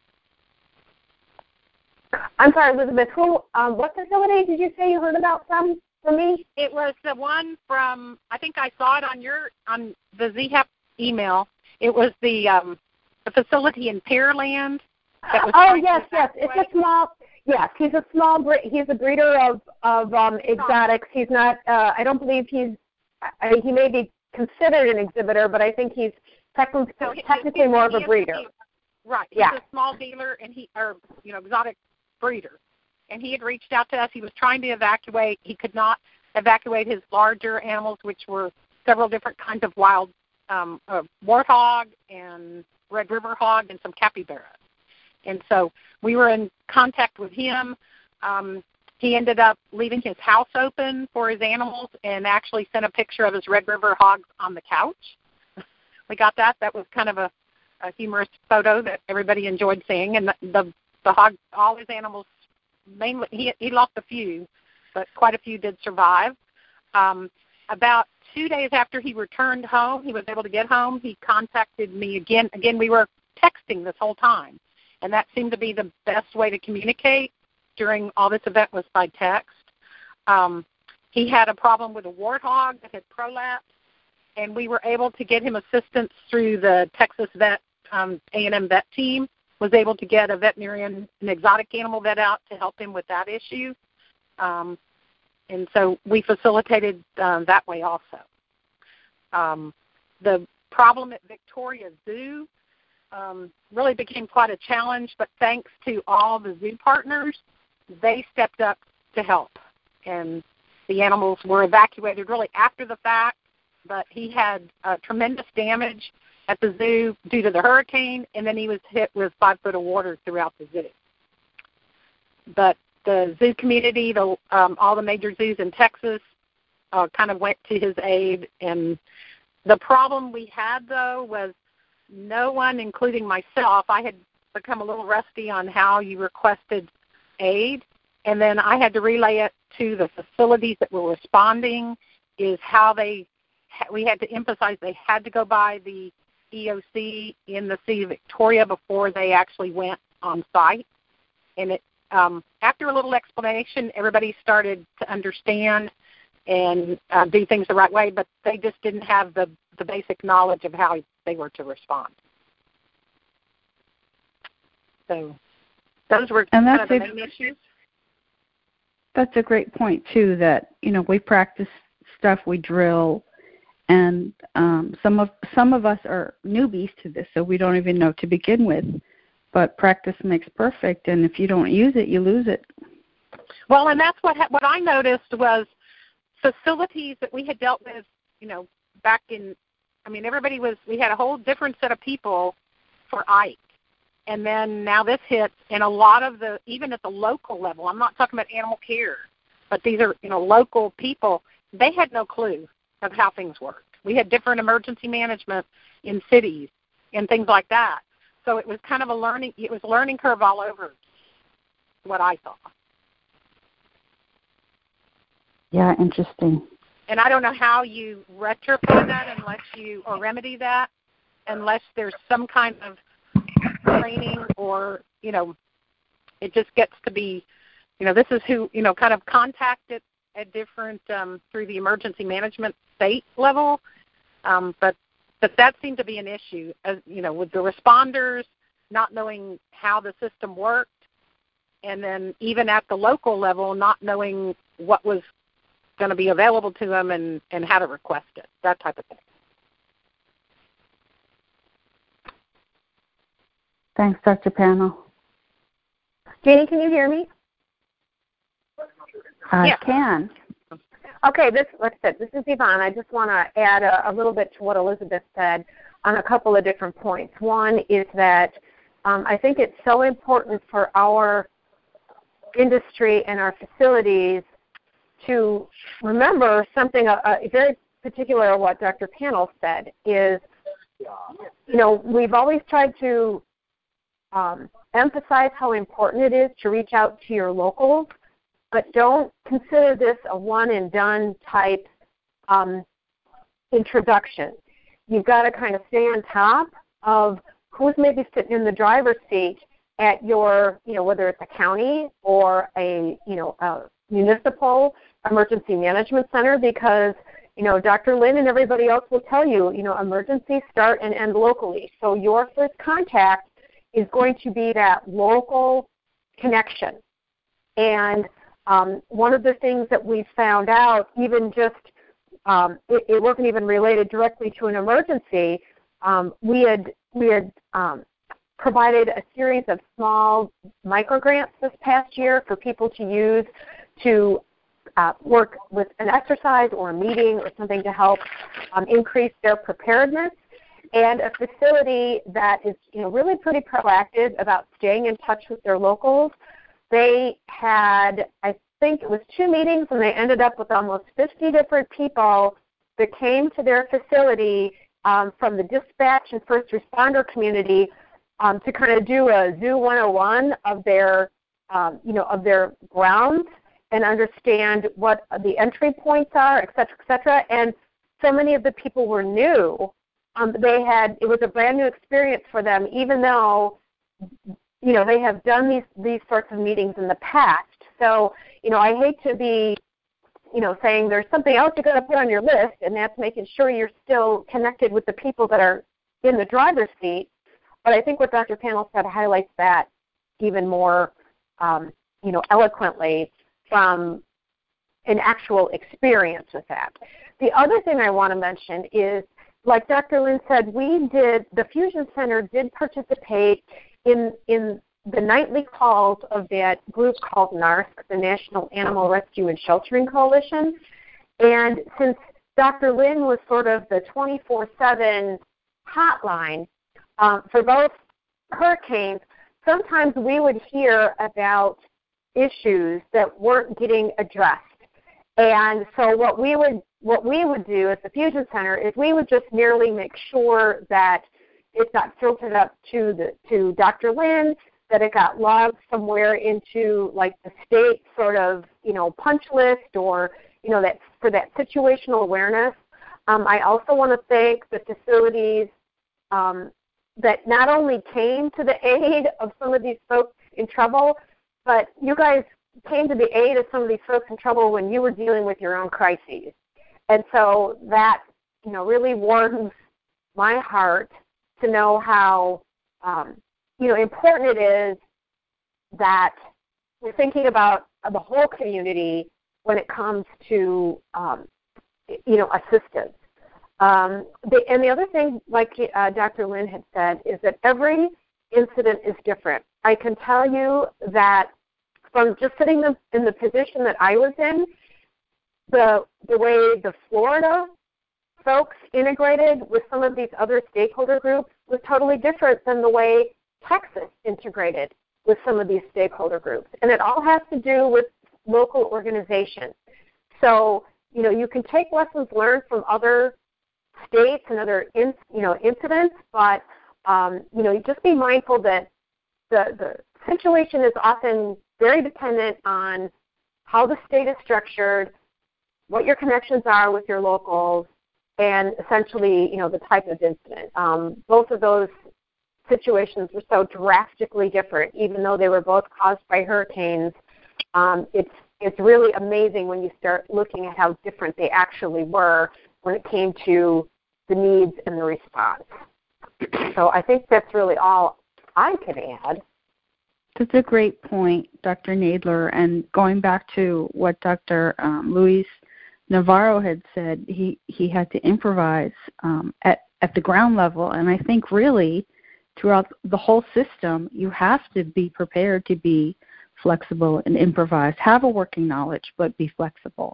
I'm sorry, Elizabeth. Who? Um, what facility did you say you heard about from from me? It was the one from, I think I saw it on your on the Z H E P email. It was the um, the facility in Pearland. That was oh yes, yes. It's a small. Yes, he's a small. He's a breeder of of um, exotics. He's not. Uh, I don't believe he's. I, he may be considered an exhibitor, but I think he's technically, so he, technically more of a breeder. Right. He's yeah. a small dealer, and he, or you know, exotic breeder, and he had reached out to us. He was trying to evacuate. He could not evacuate his larger animals, which were several different kinds of wild um, uh, warthog and Red River hog and some capybaras. And so we were in contact with him. Um, he ended up leaving his house open for his animals and actually sent a picture of his Red River hogs on the couch. We got that. That was kind of a, a humorous photo that everybody enjoyed seeing. And the, the, the hog, all his animals, mainly, he, he lost a few, but quite a few did survive. Um, about two days after he returned home, he was able to get home, he contacted me again. Again, we were texting this whole time. And that seemed to be the best way to communicate during all this event was by text. Um, he had a problem with a warthog that had prolapsed, and we were able to get him assistance through the Texas Vet, um, A and M vet team, was able to get a veterinarian, an exotic animal vet out to help him with that issue. Um, and so we facilitated uh, that way also. Um, the problem at Victoria Zoo Um, really became quite a challenge, but thanks to all the zoo partners, they stepped up to help. And the animals were evacuated really after the fact, but he had uh, tremendous damage at the zoo due to the hurricane, and then he was hit with five foot of water throughout the zoo. But the zoo community, the, um, all the major zoos in Texas uh, kind of went to his aid. And the problem we had, though, was no one, including myself, I had become a little rusty on how you requested aid, and then I had to relay it to the facilities that were responding, is how they, we had to emphasize they had to go by the E O C in the city of Victoria before they actually went on site. And it, um, after a little explanation, everybody started to understand and uh, do things the right way, but they just didn't have the, the basic knowledge of how they were to respond. So those were and kind of the a, main issues. That's a great point, too, that, you know, we practice stuff, we drill, and um, some of some of us are newbies to this, so we don't even know to begin with. But practice makes perfect, and if you don't use it, you lose it. Well, and that's what what I noticed was facilities that we had dealt with, you know, back in, I mean, everybody was, we had a whole different set of people for Ike. And then now this hits, and a lot of the, even at the local level, I'm not talking about animal care, but these are, you know, local people, they had no clue of how things worked. We had different emergency management in cities and things like that. So it was kind of a learning, it was a learning curve all over, what I saw. Yeah, interesting. And I don't know how you rectify that unless you, or remedy that, unless there's some kind of training, or, you know, it just gets to be, you know, this is who, you know, kind of contacted at different, um, through the emergency management state level. Um, but, but that seemed to be an issue, as, you know, with the responders not knowing how the system worked, and then even at the local level not knowing what was going to be available to them and, and how to request it, that type of thing. Thanks, Doctor Panel. Janie, can you hear me? I yeah. can. Okay, this, like I said, this is Yvonne. I just want to add a, a little bit to what Elizabeth said on a couple of different points. One is that um, I think it's so important for our industry and our facilities to remember something uh, very particular of what Doctor Panel said is, you know, we've always tried to um, emphasize how important it is to reach out to your locals, but don't consider this a one-and-done type um, introduction. You've got to kind of stay on top of who's maybe sitting in the driver's seat at your, you know, whether it's a county or a, you know, a municipal emergency management center, because, you know, Doctor Lynn and everybody else will tell you, you know, emergencies start and end locally. So your first contact is going to be that local connection. And um, one of the things that we found out, even just, um, it, it wasn't even related directly to an emergency, um, we had, we had um, provided a series of small microgrants this past year for people to use to uh, work with an exercise or a meeting or something to help um, increase their preparedness. And a facility that is, you know, really pretty proactive about staying in touch with their locals. They had, I think it was two meetings, and they ended up with almost fifty different people that came to their facility um, from the dispatch and first responder community um, to kind of do a Zoo one oh one of their, um, you know, of their grounds and understand what the entry points are, et cetera, et cetera. And so many of the people were new. Um, they had, it was a brand new experience for them, even though, you know, they have done these, these sorts of meetings in the past. So, you know, I hate to be, you know, saying there's something else you're going to put on your list, and that's making sure you're still connected with the people that are in the driver's seat. But I think what Doctor Panel said highlights that even more, um, you know, eloquently from an actual experience with that. The other thing I want to mention is, like Doctor Lynn said, we did, the Fusion Center did participate in in the nightly calls of that group called NARSC, the National Animal Rescue and Sheltering Coalition. And since Doctor Lynn was sort of the twenty-four seven hotline um, for both hurricanes, sometimes we would hear about issues that weren't getting addressed. And so what we would what we would do at the Fusion Center is we would just merely make sure that it got filtered up to the to Doctor Lynn, that it got logged somewhere into like the state sort of, you know, punch list, or, you know, that for that situational awareness. Um, I also want to thank the facilities um, that not only came to the aid of some of these folks in trouble, but you guys came to the aid of some of these folks in trouble when you were dealing with your own crises. And so that, you know, really warms my heart to know how, um, you know, important it is that we're thinking about the whole community when it comes to, um, you know, assistance. Um, the, and the other thing, like uh, Doctor Lynn had said, is that every incident is different. I can tell you that from just sitting in the position that I was in, the the way the Florida folks integrated with some of these other stakeholder groups was totally different than the way Texas integrated with some of these stakeholder groups. And it all has to do with local organization. So, you know, you can take lessons learned from other states and other, in, you know, incidents, but, um, you know, just be mindful that the, the situation is often very dependent on how the state is structured, what your connections are with your locals, and essentially, you know, the type of incident. Um, both of those situations were so drastically different, even though they were both caused by hurricanes. Um, it's it's really amazing when you start looking at how different they actually were when it came to the needs and the response. So I think that's really all I can add. That's a great point, Doctor Nadler. And going back to what Doctor Um, Luis Navarro had said, he, he had to improvise um, at, at the ground level. And I think really throughout the whole system, you have to be prepared to be flexible and improvise. Have a working knowledge, but be flexible.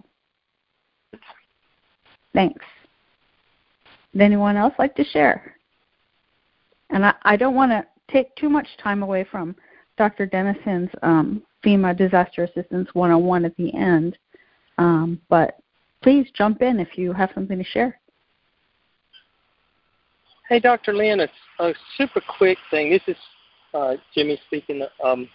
Thanks. Would anyone else like to share? And I, I don't want to take too much time away from Doctor Dennison's um, FEMA Disaster Assistance one oh one at the end, um, but please jump in if you have something to share. Hey, Doctor Lynn, it's a super quick thing. This is uh, Jimmy speaking. Um,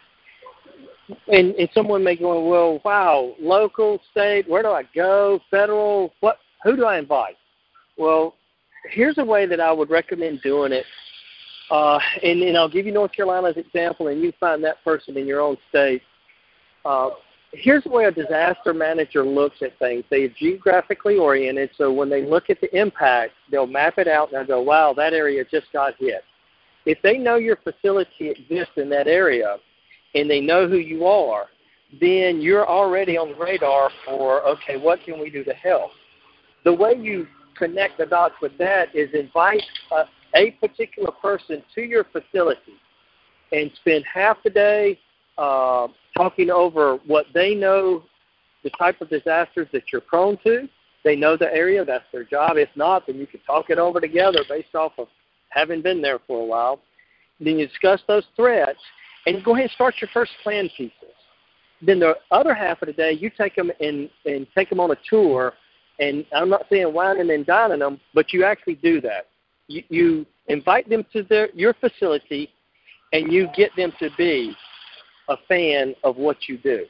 and, and someone may go, well, wow, local, state, where do I go, federal, what? Who do I invite? Well, here's a way that I would recommend doing it. Uh, and, and I'll give you North Carolina as an example, and you find that person in your own state. Uh, here's the way a disaster manager looks at things. They are geographically oriented, so when they look at the impact, they'll map it out and they'll go, wow, that area just got hit. If they know your facility exists in that area and they know who you are, then you're already on the radar for, okay, what can we do to help? The way you connect the dots with that is invite a, a particular person to your facility and spend half the day uh, talking over what they know, the type of disasters that you're prone to. They know the area. That's their job. If not, then you can talk it over together based off of having been there for a while. Then you discuss those threats, and you go ahead and start your first plan pieces. Then the other half of the day, you take them and, and take them on a tour. And I'm not saying whining and dining them, but you actually do that. You, you invite them to their, your facility, and you get them to be a fan of what you do.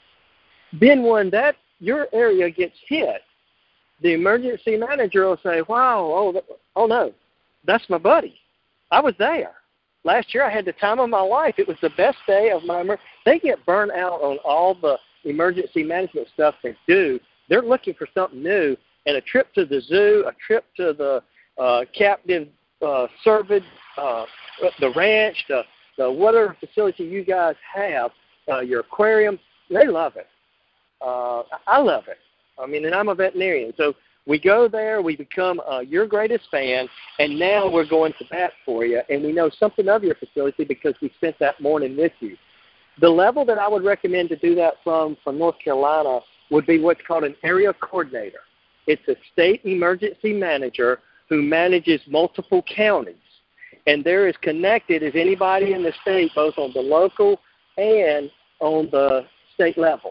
Then when that your area gets hit, the emergency manager will say, wow, oh, oh no, that's my buddy. I was there. Last year I had the time of my life. It was the best day of my emergency. They get burnt out on all the emergency management stuff they do. They're looking for something new, and a trip to the zoo, a trip to the uh, captive uh, service, uh, the ranch, the, the whatever facility you guys have, uh, your aquarium, they love it. Uh, I love it. I mean, and I'm a veterinarian. So we go there, we become uh, your greatest fan, and now we're going to bat for you, and we know something of your facility because we spent that morning with you. The level that I would recommend to do that from, from North Carolina would be what's called an area coordinator. It's a state emergency manager who manages multiple counties, and they're as connected as anybody in the state, both on the local and on the state level.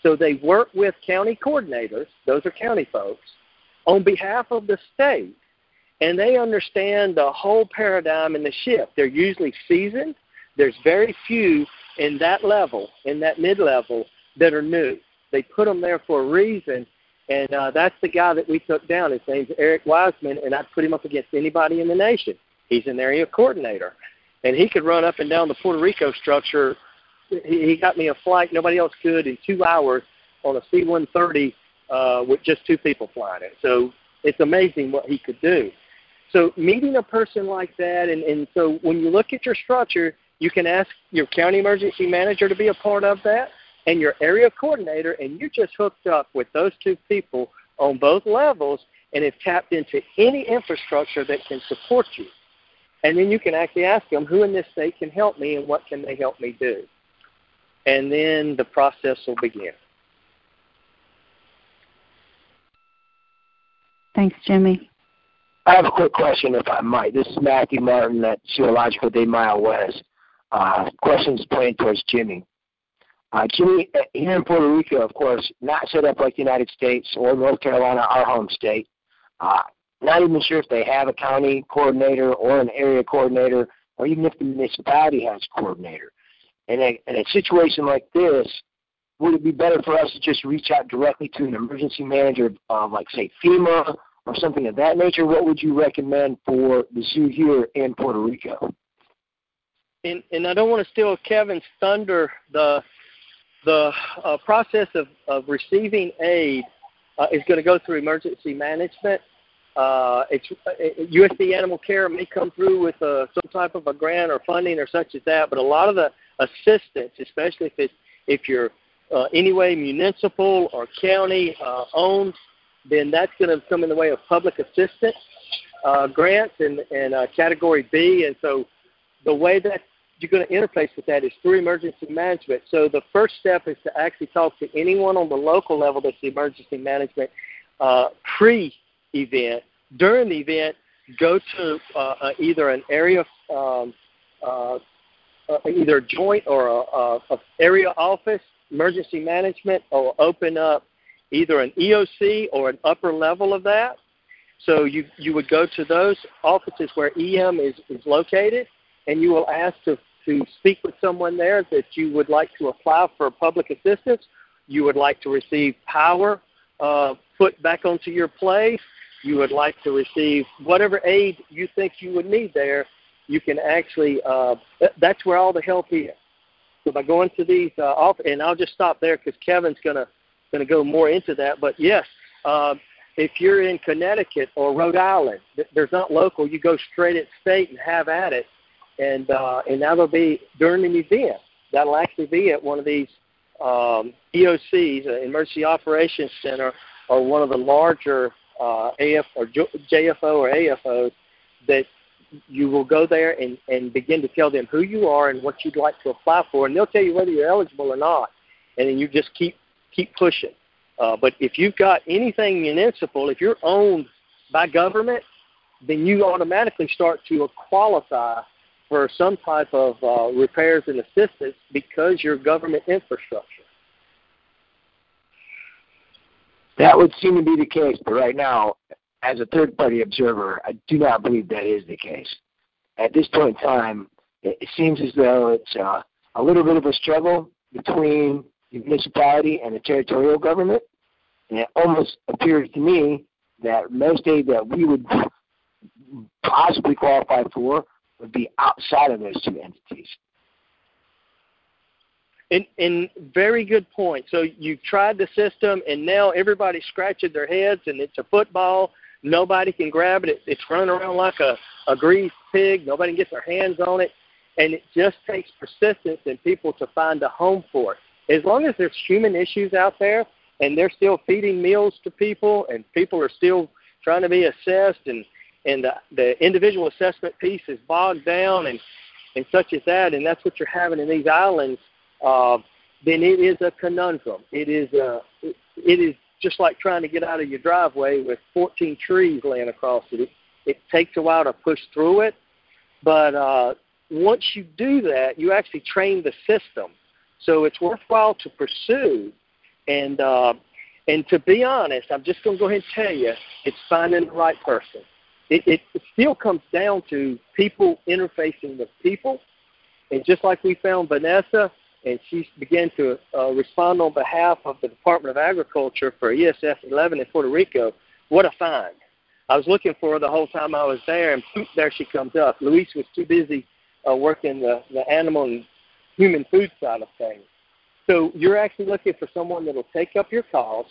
So they work with county coordinators, those are county folks, on behalf of the state, and they understand the whole paradigm and the shift. They're usually seasoned. There's very few in that level, in that mid-level, that are new. They put them there for a reason, and uh, that's the guy that we took down. His name's Eric Wiseman, and I'd put him up against anybody in the nation. He's an area coordinator, and he could run up and down the Puerto Rico structure. He, he got me a flight nobody else could in two hours on a C one thirty uh, with just two people flying it. So it's amazing what he could do. So meeting a person like that, and, and so when you look at your structure, you can ask your county emergency manager to be a part of that and your area coordinator, and you just hooked up with those two people on both levels and have tapped into any infrastructure that can support you. And then you can actually ask them, who in this state can help me and what can they help me do? And then the process will begin. Thanks, Jimmy. I have a quick question, if I might. This is Matthew Martin at Zoological Day Mile West. Uh, questions pointed towards Jimmy. Uh, Jimmy, here in Puerto Rico, of course, not set up like the United States or North Carolina, our home state. Uh, not even sure if they have a county coordinator or an area coordinator, or even if the municipality has a coordinator. In a, in a situation like this, would it be better for us to just reach out directly to an emergency manager of, like, say, FEMA or something of that nature? What would you recommend for the zoo here in Puerto Rico? And, and I don't want to steal Kevin's thunder. The the uh, process of, of receiving aid uh, is going to go through emergency management. Uh, it's uh, U S D Animal Care may come through with uh, some type of a grant or funding or such as that, but a lot of the assistance, especially if it's if you're uh, anyway municipal or county uh, owned, then that's going to come in the way of public assistance uh, grants and, and uh, Category B. And so the way that you're going to interface with that is through emergency management. So the first step is to actually talk to anyone on the local level that's the emergency management uh, pre-event. During the event, go to uh, uh, either an area, um, uh, uh, either a joint or a, a, a area office, emergency management, or open up either an E O C or an upper level of that. So you, you would go to those offices where E M is, is located, and you will ask to, to speak with someone there that you would like to apply for public assistance. You would like to receive power uh, put back onto your place. You would like to receive whatever aid you think you would need there. You can actually, uh, that's where all the help is. So by going to these uh, offices, and I'll just stop there because Kevin's going to going to go more into that. But yes, uh, if you're in Connecticut or Rhode Island, there's not local. You go straight at state and have at it, and uh, and that'll be during an event. That'll actually be at one of these um, E O Cs, uh, Emergency Operations Center, or one of the larger uh, A F or J F O or A F Os that you will go there and, and begin to tell them who you are and what you'd like to apply for, and they'll tell you whether you're eligible or not, and then you just keep keep pushing. Uh, but if you've got anything municipal, if you're owned by government, then you automatically start to qualify for some type of uh, repairs and assistance because you're government infrastructure. That would seem to be the case, but right now, as a third-party observer, I do not believe that is the case. At this point in time, it seems as though it's uh, a little bit of a struggle between the municipality and the territorial government, and it almost appears to me that most aid that we would possibly qualify for would be outside of those two entities. And, and very good point. So you've tried the system, and now everybody's scratching their heads, and it's a football. Nobody can grab it. it it's running around like a, a greased pig. Nobody can get their hands on it. And it just takes persistence and people to find a home for it. As long as there's human issues out there and they're still feeding meals to people and people are still trying to be assessed and, and the, the individual assessment piece is bogged down and, and such as that, and that's what you're having in these islands, uh, then it is a conundrum. It is, a, it, it is just like trying to get out of your driveway with fourteen trees laying across it. It, it takes a while to push through it, but uh, once you do that, you actually train the system. So it's worthwhile to pursue And uh, and to be honest, I'm just going to go ahead and tell you, it's finding the right person. It, it, it still comes down to people interfacing with people. And just like we found Vanessa, and she began to uh, respond on behalf of the Department of Agriculture for E S S eleven in Puerto Rico, what a find. I was looking for her the whole time I was there, and poof, there she comes up. Luis was too busy uh, working the, the animal and human food side of things. So you're actually looking for someone that will take up your calls,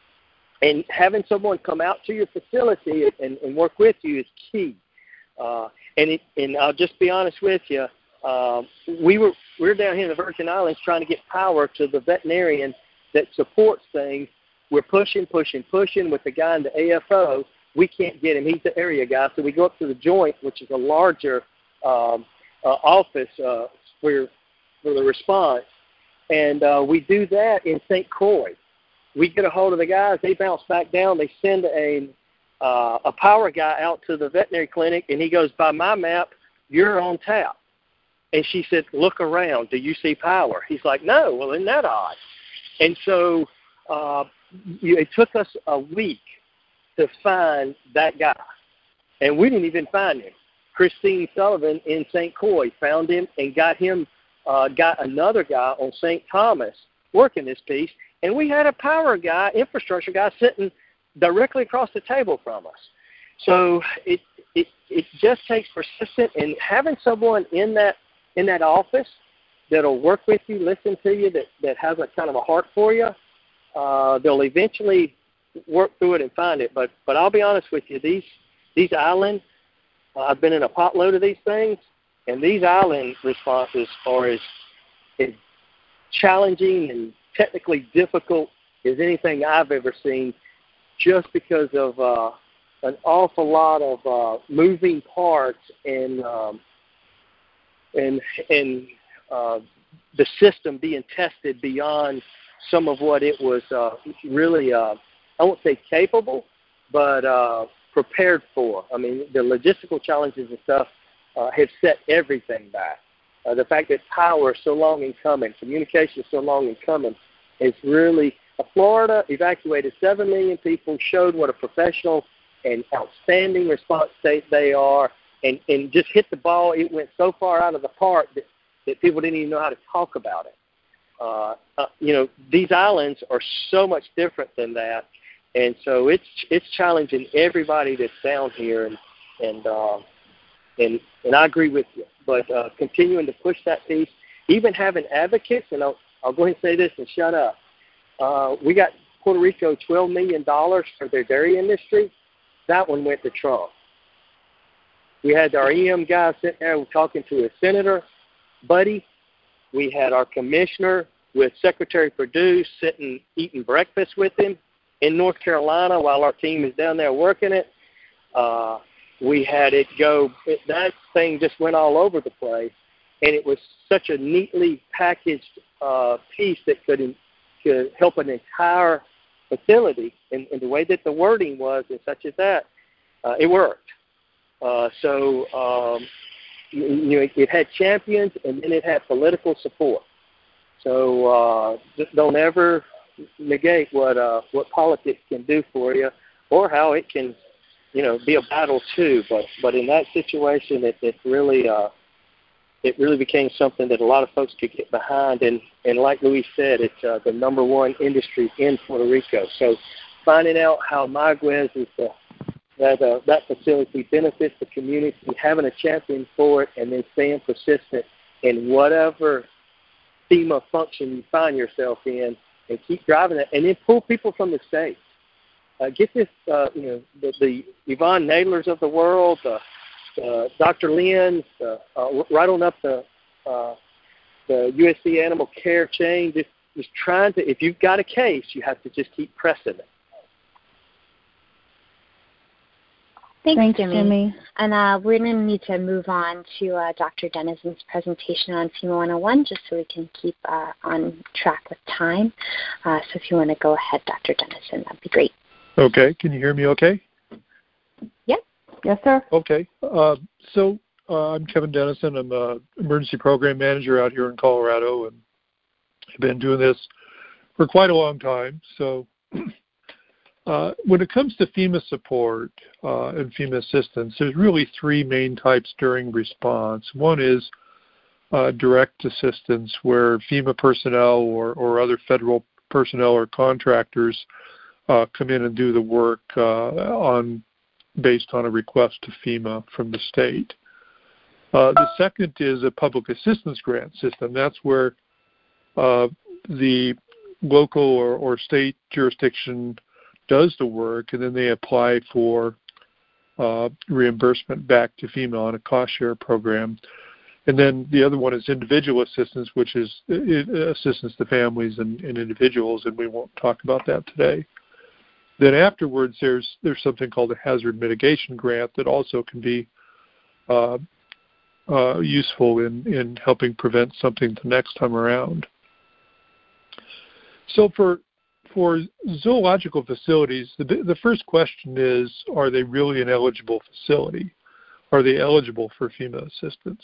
and having someone come out to your facility and, and work with you is key. Uh, and, it, and I'll just be honest with you, uh, we were we we're down here in the Virgin Islands trying to get power to the veterinarian that supports things. We're pushing, pushing, pushing with the guy in the A F O. We can't get him. He's the area guy. So we go up to the Joint, which is a larger um, uh, office uh, for, for the response. And uh, we do that in Saint Croix. We get a hold of the guys. They bounce back down. They send a uh, a power guy out to the veterinary clinic, and he goes, by my map, you're on tap. And she said, look around. Do you see power? He's like, no. Well, isn't that odd? And so uh, it took us a week to find that guy. And we didn't even find him. Christine Sullivan in Saint Croix found him and got him, uh, got another guy on Saint Thomas working this piece. And we had a power guy, infrastructure guy, sitting directly across the table from us. So it it it just takes persistence, and having someone in that in that office that'll work with you, listen to you, that, that has a kind of a heart for you, uh, they'll eventually work through it and find it. But but I'll be honest with you, these these island, uh, I've been in a potload of these things, and these island responses are as, as challenging and technically difficult as anything I've ever seen, just because of uh, an awful lot of uh, moving parts and um, and and uh, the system being tested beyond some of what it was uh, really, uh, I won't say capable, but uh, prepared for. I mean, the logistical challenges and stuff uh, have set everything back. Uh, the fact that power is so long in coming, communication is so long in coming, is really uh, Florida evacuated seven million people, showed what a professional and outstanding response state they are, and, and just hit the ball. It went so far out of the park that, that people didn't even know how to talk about it. Uh, uh, you know, these islands are so much different than that, and so it's it's challenging everybody that's down here, and and uh, and and I agree with you. But uh, continuing to push that piece, even having advocates, and I'll, I'll go ahead and say this and shut up. Uh, we got Puerto Rico twelve million dollars for their dairy industry. That one went to Trump. We had our E M guy sitting there talking to a senator, buddy. We had our commissioner with Secretary Perdue sitting eating breakfast with him in North Carolina while our team is down there working it. Uh, we had it go, it, that thing just went all over the place, and it was such a neatly packaged uh, piece that could, could help an entire facility, and, and the way that the wording was and such as that, uh, it worked. Uh, so um, you, you know, it, it had champions, and then it had political support. So uh, just don't ever negate what uh, what politics can do for you, or how it can, you know, be a battle too. But but in that situation, it, it really uh, it really became something that a lot of folks could get behind. And, and like Luis said, it's uh, the number one industry in Puerto Rico. So finding out how Maguez is the that uh, that facility benefits the community, having a champion for it, and then staying persistent in whatever FEMA function you find yourself in, and keep driving it, and then pull people from the States. Uh, get this, uh, you know, the, the Yvonne Nadlers of the world, uh, uh, Doctor Lynn, uh, uh, right on up the uh, the U S D Animal Care chain. Just, just trying to, if you've got a case, you have to just keep pressing it. Thanks, Thanks Jimmy. Jimmy. And uh, we're going to need to move on to uh, Doctor Denison's presentation on FEMA one oh one, just so we can keep uh, on track with time. Uh, so if you want to go ahead, Doctor Denison, that'd be great. Okay. Can you hear me okay? Yep. Yes, sir. Okay. Uh, so uh, I'm Kevin Denison. I'm an emergency program manager out here in Colorado, and I've been doing this for quite a long time. So uh, when it comes to FEMA support uh, and FEMA assistance, there's really three main types during response. One is uh, direct assistance, where FEMA personnel or, or other federal personnel or contractors uh, come in and do the work uh, on based on a request to FEMA from the state. Uh, the second is a public assistance grant system. That's where uh, the local or, or state jurisdiction does the work, and then they apply for uh, reimbursement back to FEMA on a cost share program. And then the other one is individual assistance, which is assistance to families and, and individuals, and we won't talk about that today. Then afterwards, there's there's something called a hazard mitigation grant that also can be uh, uh, useful in, in helping prevent something the next time around. So for for zoological facilities, the the first question is, are they really an eligible facility? Are they eligible for FEMA assistance?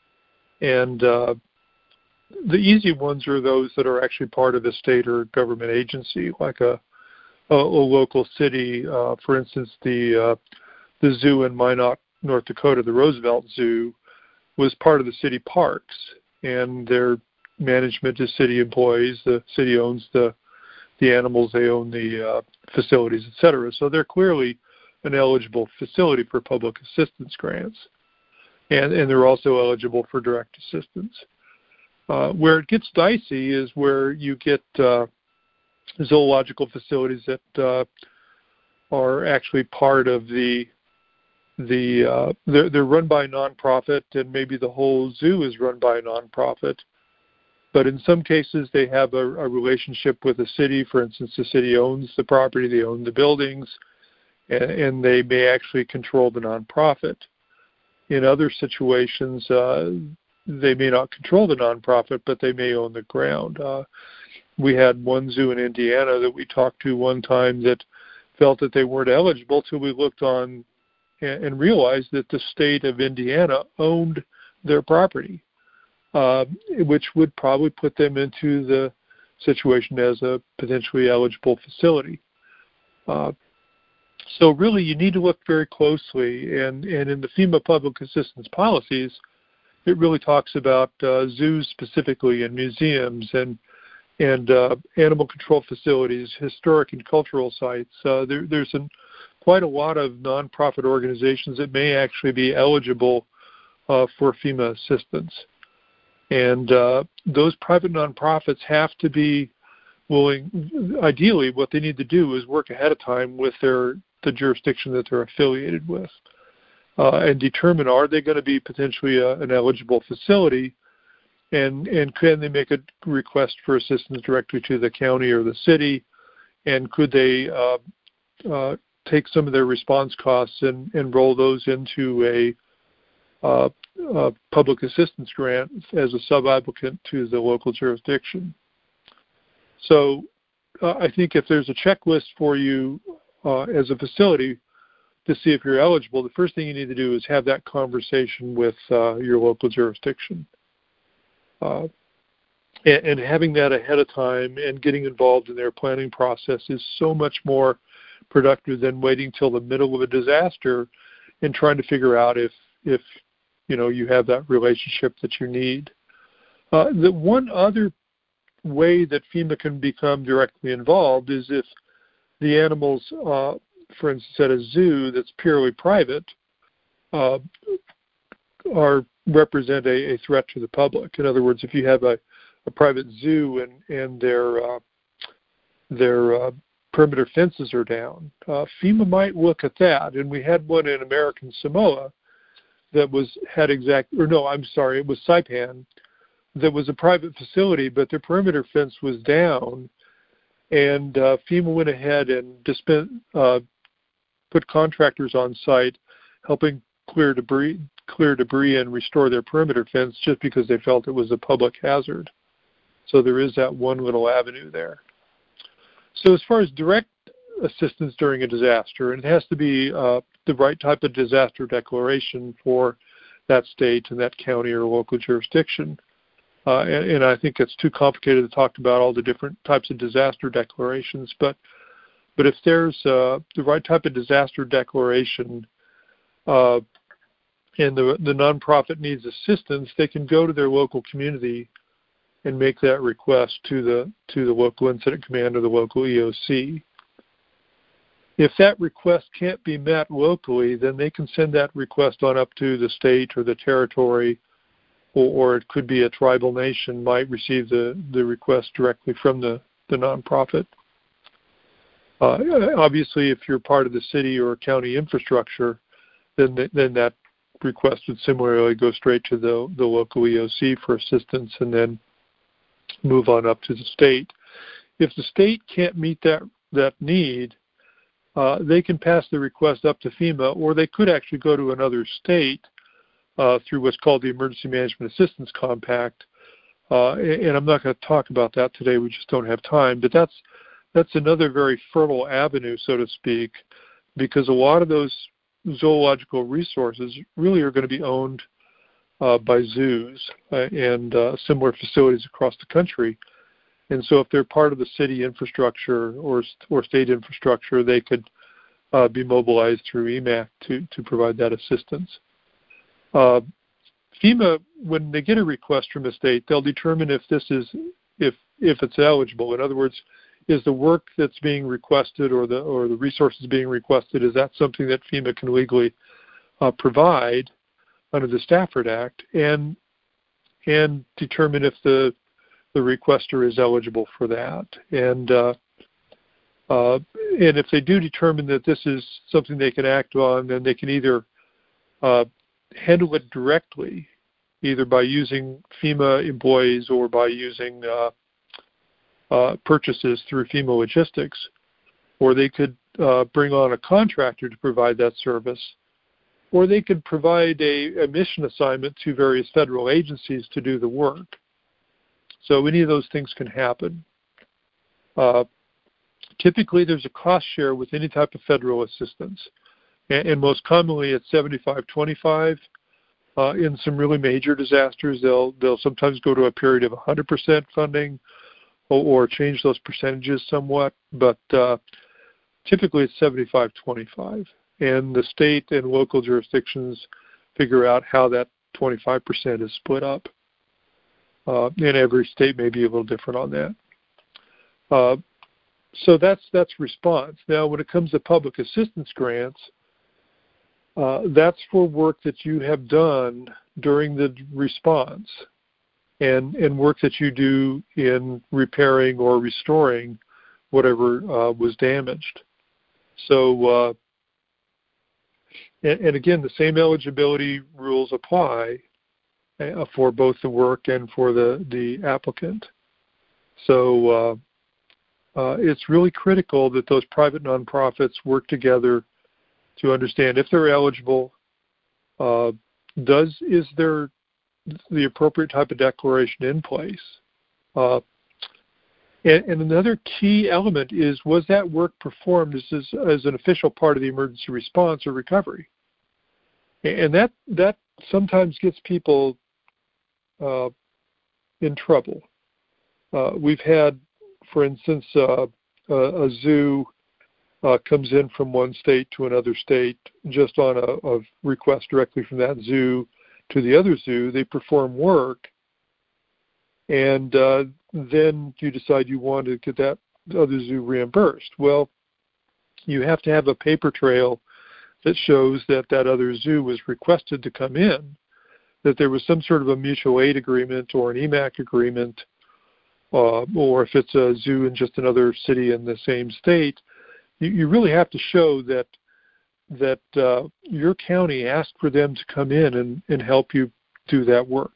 And uh, the easy ones are those that are actually part of a state or government agency, like a, a, a local city. Uh, for instance, the uh, the zoo in Minot, North Dakota, the Roosevelt Zoo, was part of the city parks, and their management is city employees. The city owns the the animals, they own the uh, facilities, et cetera. So they're clearly an eligible facility for public assistance grants. And, and they're also eligible for direct assistance. Uh, where it gets dicey is where you get uh, zoological facilities that uh, are actually part of the the uh, they're, they're run by a nonprofit, and maybe the whole zoo is run by a nonprofit. But in some cases, they have a, a relationship with the city. For instance, the city owns the property, they own the buildings, and, and they may actually control the nonprofit. In other situations, uh, they may not control the nonprofit, but they may own the ground. Uh, we had one zoo in Indiana that we talked to one time that felt that they weren't eligible till we looked on and, and realized that the state of Indiana owned their property, uh, which would probably put them into the situation as a potentially eligible facility. Uh, So really, you need to look very closely, and, and in the FEMA public assistance policies, it really talks about uh, zoos specifically, and museums, and and uh, animal control facilities, historic and cultural sites. Uh, there, there's an, quite a lot of nonprofit organizations that may actually be eligible uh, for FEMA assistance, and uh, those private nonprofits have to be willing. Ideally, what they need to do is work ahead of time with their the jurisdiction that they're affiliated with, uh, and determine, are they going to be potentially a, an eligible facility, and and can they make a request for assistance directly to the county or the city, and could they uh, uh, take some of their response costs and, and roll those into a, uh, a public assistance grant as a sub-applicant to the local jurisdiction. So uh, I think if there's a checklist for you Uh, as a facility to see if you're eligible, the first thing you need to do is have that conversation with uh, your local jurisdiction. Uh, and, and having that ahead of time and getting involved in their planning process is so much more productive than waiting till the middle of a disaster and trying to figure out if, if you know, you have that relationship that you need. Uh, the one other way that FEMA can become directly involved is if the animals, uh, for instance, at a zoo that's purely private, uh, are represent a, a threat to the public. In other words, if you have a, a private zoo and and their uh, their uh, perimeter fences are down, uh, FEMA might look at that. And we had one in American Samoa that was had exact, or no, I'm sorry, it was Saipan, that was a private facility, but their perimeter fence was down. And uh, FEMA went ahead and dispense, uh, put contractors on site helping clear debris, clear debris and restore their perimeter fence just because they felt it was a public hazard. So there is that one little avenue there. So as far as direct assistance during a disaster, and it has to be uh, the right type of disaster declaration for that state and that county or local jurisdiction. uh, and, and I think it's too complicated to talk about all the different types of disaster declarations. But but if there's uh, the right type of disaster declaration, uh, and the the nonprofit needs assistance, they can go to their local community and make that request to the to the local incident command or the local E O C. If that request can't be met locally, then they can send that request on up to the state or the territory, or, or it could be a tribal nation might receive the, the request directly from the, the nonprofit. Uh, obviously, if you're part of the city or county infrastructure, then the, then that request would similarly go straight to the, the local E O C for assistance and then move on up to the state. If the state can't meet that, that need, Uh, they can pass the request up to FEMA, or they could actually go to another state uh, through what's called the Emergency Management Assistance Compact. Uh, and I'm not going to talk about that today. We just don't have time. But that's that's another very fertile avenue, so to speak, because a lot of those zoological resources really are going to be owned uh, by zoos uh, and uh, similar facilities across the country. And so if they're part of the city infrastructure or or state infrastructure, they could uh, be mobilized through E M A C to, to provide that assistance. Uh, FEMA, when they get a request from a state, they'll determine if this is if if it's eligible. In other words, is the work that's being requested or the or the resources being requested, is that something that FEMA can legally uh, provide under the Stafford Act, and and determine if the the requester is eligible for that. And uh, uh, and if they do determine that this is something they can act on, then they can either uh, handle it directly, either by using FEMA employees or by using uh, uh, purchases through FEMA Logistics, or they could uh, bring on a contractor to provide that service, or they could provide a, a mission assignment to various federal agencies to do the work. So any of those things can happen. Uh, typically, there's a cost share with any type of federal assistance, and, and most commonly it's seventy-five twenty-five. Uh, in some really major disasters, they'll they'll sometimes go to a period of one hundred percent funding, or, or change those percentages somewhat. But uh, typically, it's seventy-five twenty-five, and the state and local jurisdictions figure out how that twenty-five percent is split up. Uh, and every state may be a little different on that. Uh, so that's that's response. Now, when it comes to public assistance grants, uh, that's for work that you have done during the response, and and work that you do in repairing or restoring whatever uh, was damaged. So, uh, and, and again, the same eligibility rules apply for both the work and for the, the applicant. So uh, uh, it's really critical that those private nonprofits work together to understand if they're eligible, uh, does is there the appropriate type of declaration in place? Uh, and, and another key element is, was that work performed as, as, as an official part of the emergency response or recovery? And that that sometimes gets people Uh, in trouble. Uh, we've had, for instance, uh, a, a zoo uh, comes in from one state to another state just on a, a request directly from that zoo to the other zoo. They perform work, and uh, then you decide you want to get that other zoo reimbursed. Well, you have to have a paper trail that shows that that other zoo was requested to come in, that there was some sort of a mutual aid agreement or an E M A C agreement, uh, or if it's a zoo in just another city in the same state, you, you really have to show that that uh, your county asked for them to come in and, and help you do that work.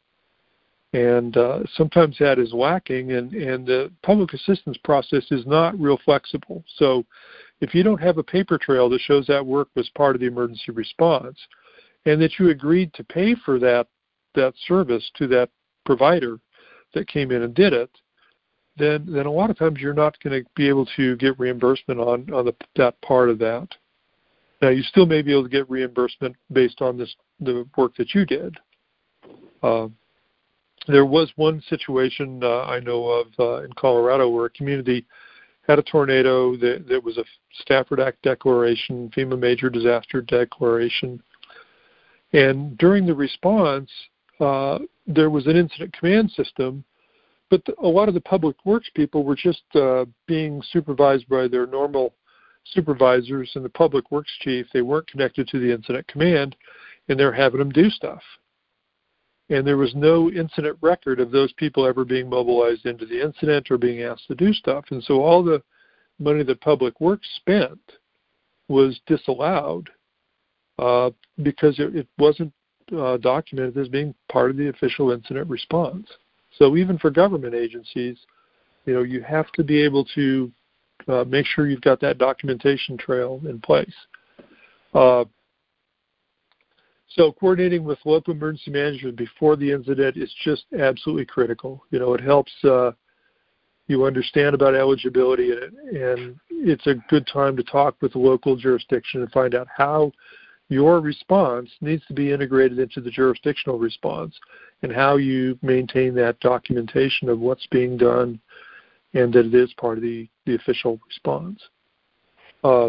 And uh, sometimes that is lacking, and, and the public assistance process is not real flexible. So if you don't have a paper trail that shows that work was part of the emergency response, and that you agreed to pay for that that service to that provider that came in and did it, then then a lot of times you're not going to be able to get reimbursement on, on the, that part of that. Now, you still may be able to get reimbursement based on this the work that you did. Uh, there was one situation uh, I know of uh, in Colorado where a community had a tornado that, that was a Stafford Act declaration, FEMA major disaster declaration. And during the response, uh, there was an incident command system, but the, a lot of the public works people were just uh, being supervised by their normal supervisors and the public works chief. They weren't connected to the incident command, and they're having them do stuff. And there was no incident record of those people ever being mobilized into the incident or being asked to do stuff. And so all the money that public works spent was disallowed uh, because it, it wasn't uh, documented as being part of the official incident response. So even for government agencies, you know, you have to be able to uh, make sure you've got that documentation trail in place. Uh, So coordinating with local emergency managers before the incident is just absolutely critical. You know, it helps uh, you understand about eligibility, and, and it's a good time to talk with the local jurisdiction and find out how your response needs to be integrated into the jurisdictional response and how you maintain that documentation of what's being done and that it is part of the, the official response. Uh,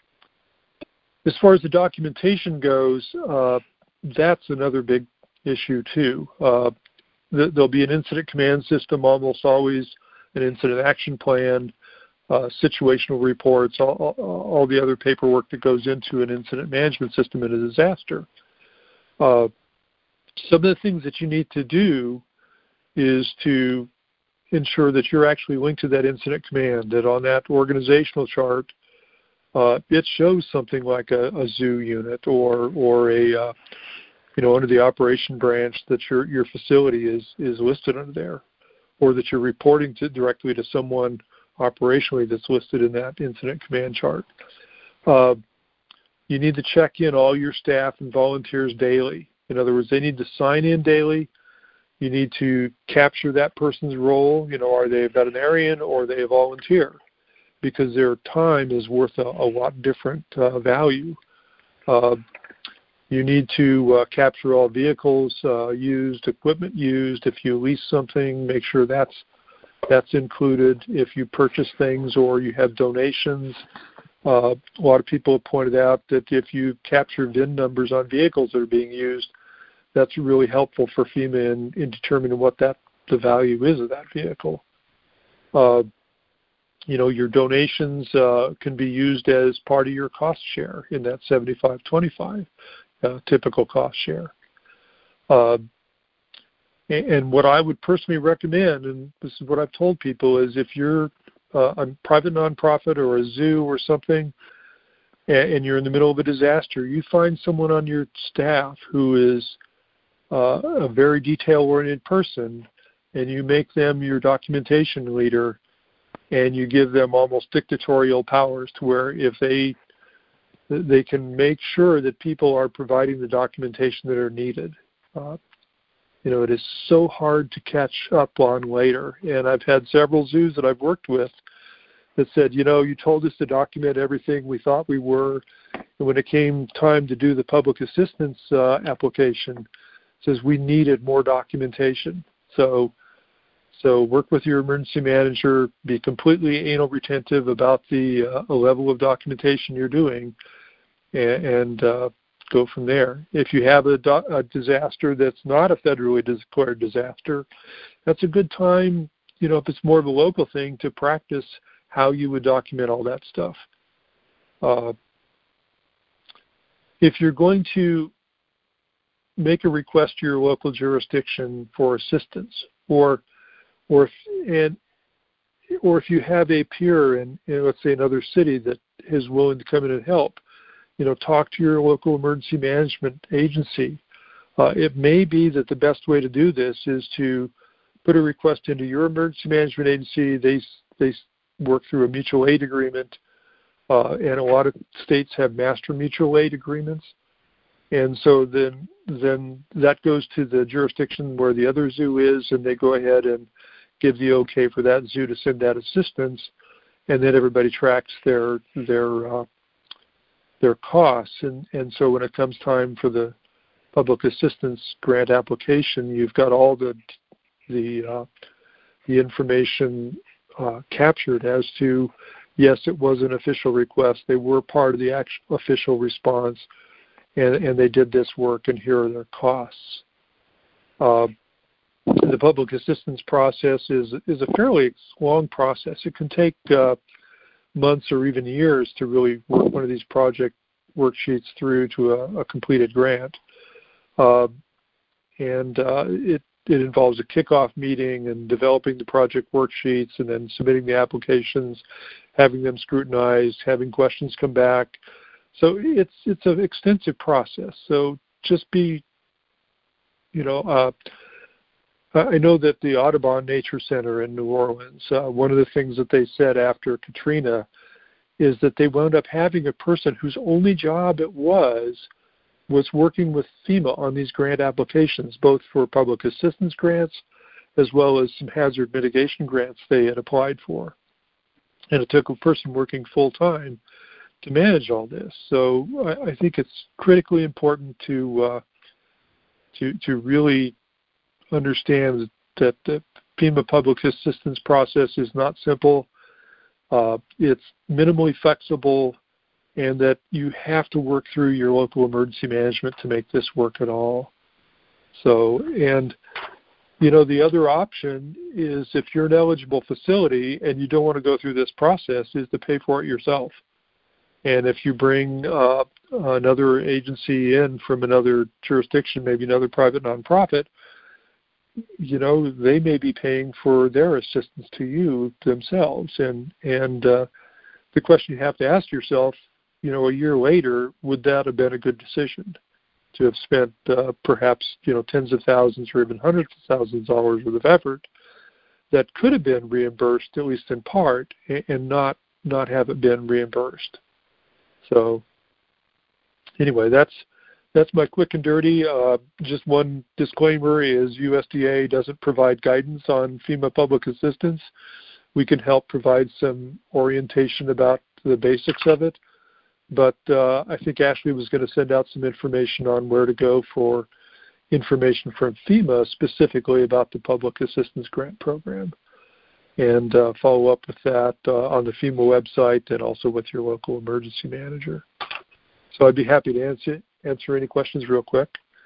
As far as the documentation goes, uh, that's another big issue too. Uh, th- there'll be an incident command system, almost always an incident action plan, uh, situational reports, all, all, all the other paperwork that goes into an incident management system in a disaster. Uh, some of the things that you need to do is to ensure that you're actually linked to that incident command, that on that organizational chart, Uh, it shows something like a, a zoo unit or or a uh, you know under the operation branch that your your facility is is listed under there, or that you're reporting to directly to someone operationally that's listed in that incident command chart. Uh, you need to check in all your staff and volunteers daily. In other words, they need to sign in daily. You need to capture that person's role. You know, are they a veterinarian or are they a volunteer? Because their time is worth a, a lot different uh, value. Uh, you need to uh, capture all vehicles uh, used, equipment used. If you lease something, make sure that's that's included. If you purchase things or you have donations, uh, a lot of people have pointed out that if you capture V I N numbers on vehicles that are being used, that's really helpful for FEMA in, in determining what that the value is of that vehicle. Uh, You know, your donations uh, can be used as part of your cost share in that seventy-five twenty-five uh, typical cost share. Uh, and, and what I would personally recommend, and this is what I've told people, is if you're uh, a private nonprofit or a zoo or something, and, and you're in the middle of a disaster, you find someone on your staff who is uh, a very detail-oriented person, and you make them your documentation leader, and you give them almost dictatorial powers to where if they they can make sure that people are providing the documentation that are needed. Uh, you know, it is so hard to catch up on later. And I've had several zoos that I've worked with that said, you know, you told us to document everything we thought we were. And when it came time to do the public assistance uh, application, it says we needed more documentation. So So work with your emergency manager, be completely anal retentive about the uh, level of documentation you're doing, and, and uh, go from there. If you have a, do- a disaster that's not a federally declared disaster, that's a good time, you know, if it's more of a local thing, to practice how you would document all that stuff. Uh, if you're going to make a request to your local jurisdiction for assistance, or Or if, and, or if you have a peer in, in, let's say, another city that is willing to come in and help, you know, talk to your local emergency management agency. Uh, it may be that the best way to do this is to put a request into your emergency management agency. They they work through a mutual aid agreement, uh, and a lot of states have master mutual aid agreements. And so then then that goes to the jurisdiction where the other zoo is, and they go ahead and give the okay for that zoo to send that assistance, and then everybody tracks their their uh, their costs. And, and so when it comes time for the public assistance grant application, you've got all the the uh, the information uh, captured as to, yes, it was an official request. They were part of the actual official response, and, and they did this work, and here are their costs. Uh, the public assistance process is is a fairly long process. It can take uh, months or even years to really work one of these project worksheets through to a, a completed grant. Uh, and uh, it, it involves a kickoff meeting and developing the project worksheets and then submitting the applications, having them scrutinized, having questions come back. So it's it's an extensive process. So just be, you know, uh, I know that the Audubon Nature Center in New Orleans, uh, one of the things that they said after Katrina is that they wound up having a person whose only job it was was working with FEMA on these grant applications, both for public assistance grants as well as some hazard mitigation grants they had applied for. And it took a person working full-time to manage all this. So I, I think it's critically important to uh, to to really understand that the FEMA public assistance process is not simple. Uh, it's minimally flexible, and that you have to work through your local emergency management to make this work at all. So, and, you know, the other option is if you're an eligible facility and you don't want to go through this process is to pay for it yourself. And if you bring uh, another agency in from another jurisdiction, maybe another private nonprofit, you know, they may be paying for their assistance to you themselves. And, and uh, the question you have to ask yourself, you know, a year later, would that have been a good decision to have spent uh, perhaps, you know, tens of thousands or even hundreds of thousands of dollars worth of effort that could have been reimbursed, at least in part, and not, not have it been reimbursed. So anyway, that's That's my quick and dirty. Uh, just one disclaimer is U S D A doesn't provide guidance on FEMA public assistance. We can help provide some orientation about the basics of it. But uh, I think Ashley was going to send out some information on where to go for information from FEMA specifically about the public assistance grant program, and uh, follow up with that uh, on the FEMA website and also with your local emergency manager. So I'd be happy to answer answer any questions real quick.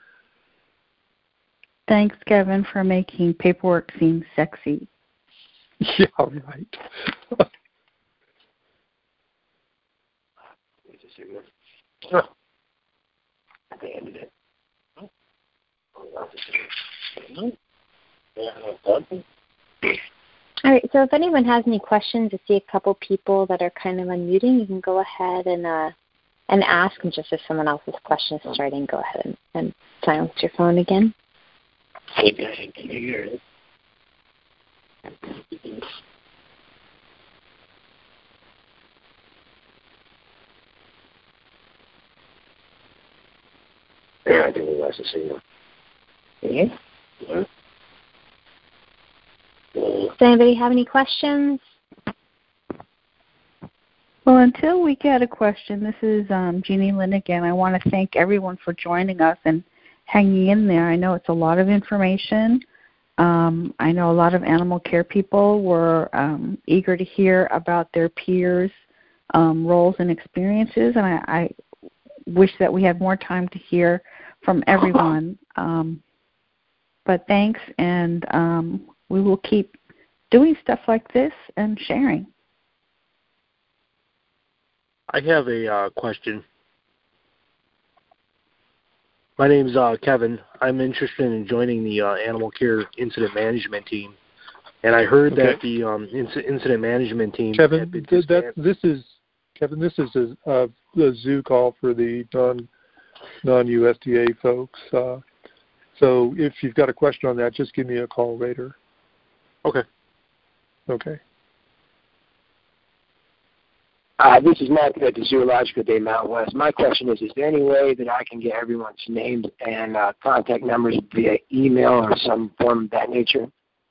Thanks, Kevin, for making paperwork seem sexy. Yeah, right. All right, so if anyone has any questions, I see a couple people that are kind of unmuting. You can go ahead and uh, and ask, and just if someone else's question is starting, go ahead and, and silence your phone again. Okay, can you hear it? Yeah, I think we lost the signal. Yeah? Yeah. Does anybody have any questions? Well, until we get a question, this is um, Jeannie Lynn again. I want to thank everyone for joining us and hanging in there. I know it's a lot of information. Um, I know a lot of animal care people were um, eager to hear about their peers' um, roles and experiences, and I, I wish that we had more time to hear from everyone. Um, but thanks, and um, we will keep doing stuff like this and sharing. I have a uh, question. My name's uh, Kevin. I'm interested in joining the uh, Animal Care Incident Management Team, and I heard okay. that the um, inc- Incident Management Team. Kevin, th- that, this is Kevin. This is a, a, a Zoo call for the non non U S D A folks. Uh, so if you've got a question on that, just give me a call later. Okay. Okay. Uh, this is Mark at the Zoological Day Mountain West. My question is, is there any way that I can get everyone's names and uh, contact numbers via email or some form of that nature?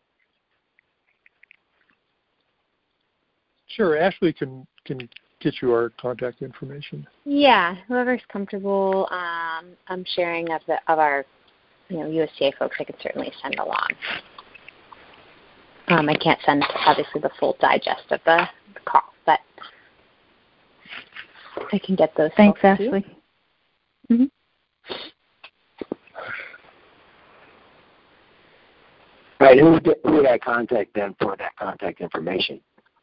Sure. Ashley can, can get you our contact information. Yeah, whoever's comfortable um, um, sharing of, the, of our you know, U S D A folks, I could certainly send along. Um, I can't send obviously the full digest of the, the call, but I can get those. Thanks, Ashley. Mm-hmm. Right, who, who would I contact then for that contact information?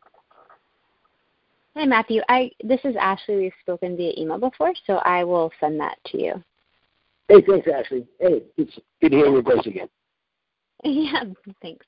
Hi, Matthew. I this is Ashley. We've spoken via email before, so I will send that to you. Hey, thanks, Ashley. Hey, it's good to hear your voice again. Yeah, thanks.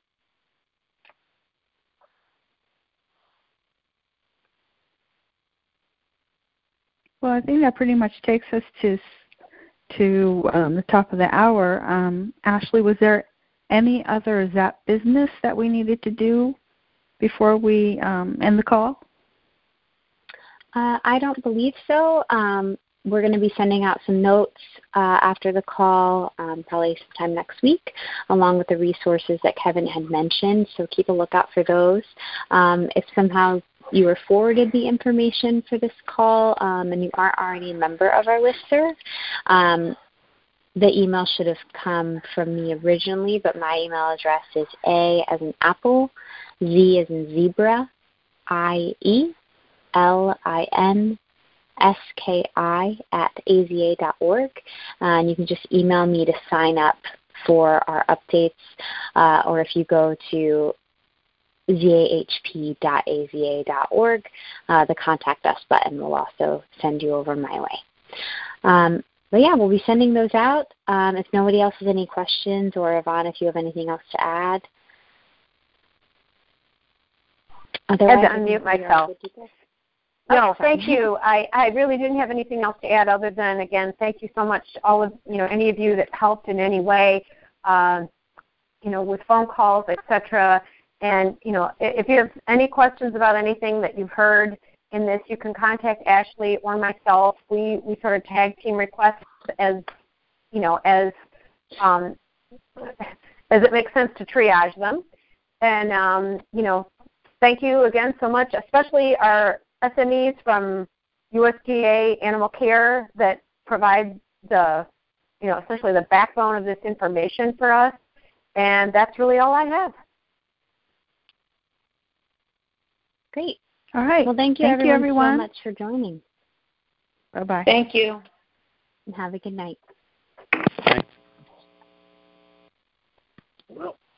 Well, I think that pretty much takes us to to um, the top of the hour. Um, Ashley, was there any other Z A P business that we needed to do before we um, end the call? Uh, I don't believe so. Um, we're going to be sending out some notes uh, after the call, um, probably sometime next week, along with the resources that Kevin had mentioned. So keep a lookout for those. Um, if somehow you were forwarded the information for this call um, and you aren't already a member of our listserv, um, the email should have come from me originally, but my email address is A as in apple, Z as in zebra, I E, L I N S K I at A Z A dot org. Uh, and you can just email me to sign up for our updates, uh, or if you go to Z A H P dot A Z A dot org, uh, the Contact Us button will also send you over my way. Um, but yeah, we'll be sending those out. Um, if nobody else has any questions, or Yvonne, if you have anything else to add. Otherwise, I had to unmute myself. No, Oh, thank you. I, I really didn't have anything else to add other than, again, thank you so much to all of, you know, any of you that helped in any way, uh, you know, with phone calls, et cetera. And, you know, if you have any questions about anything that you've heard in this, you can contact Ashley or myself. We, we sort of tag team requests as, you know, as, um, as it makes sense to triage them. And, um, you know, thank you again so much, especially our S M Es from U S D A Animal Care that provide the, you know, essentially the backbone of this information for us. And that's really all I have. Great. All right. Well, thank you, thank everyone, you everyone so much for joining. Bye-bye. Thank you. And have a good night. Thanks. Well.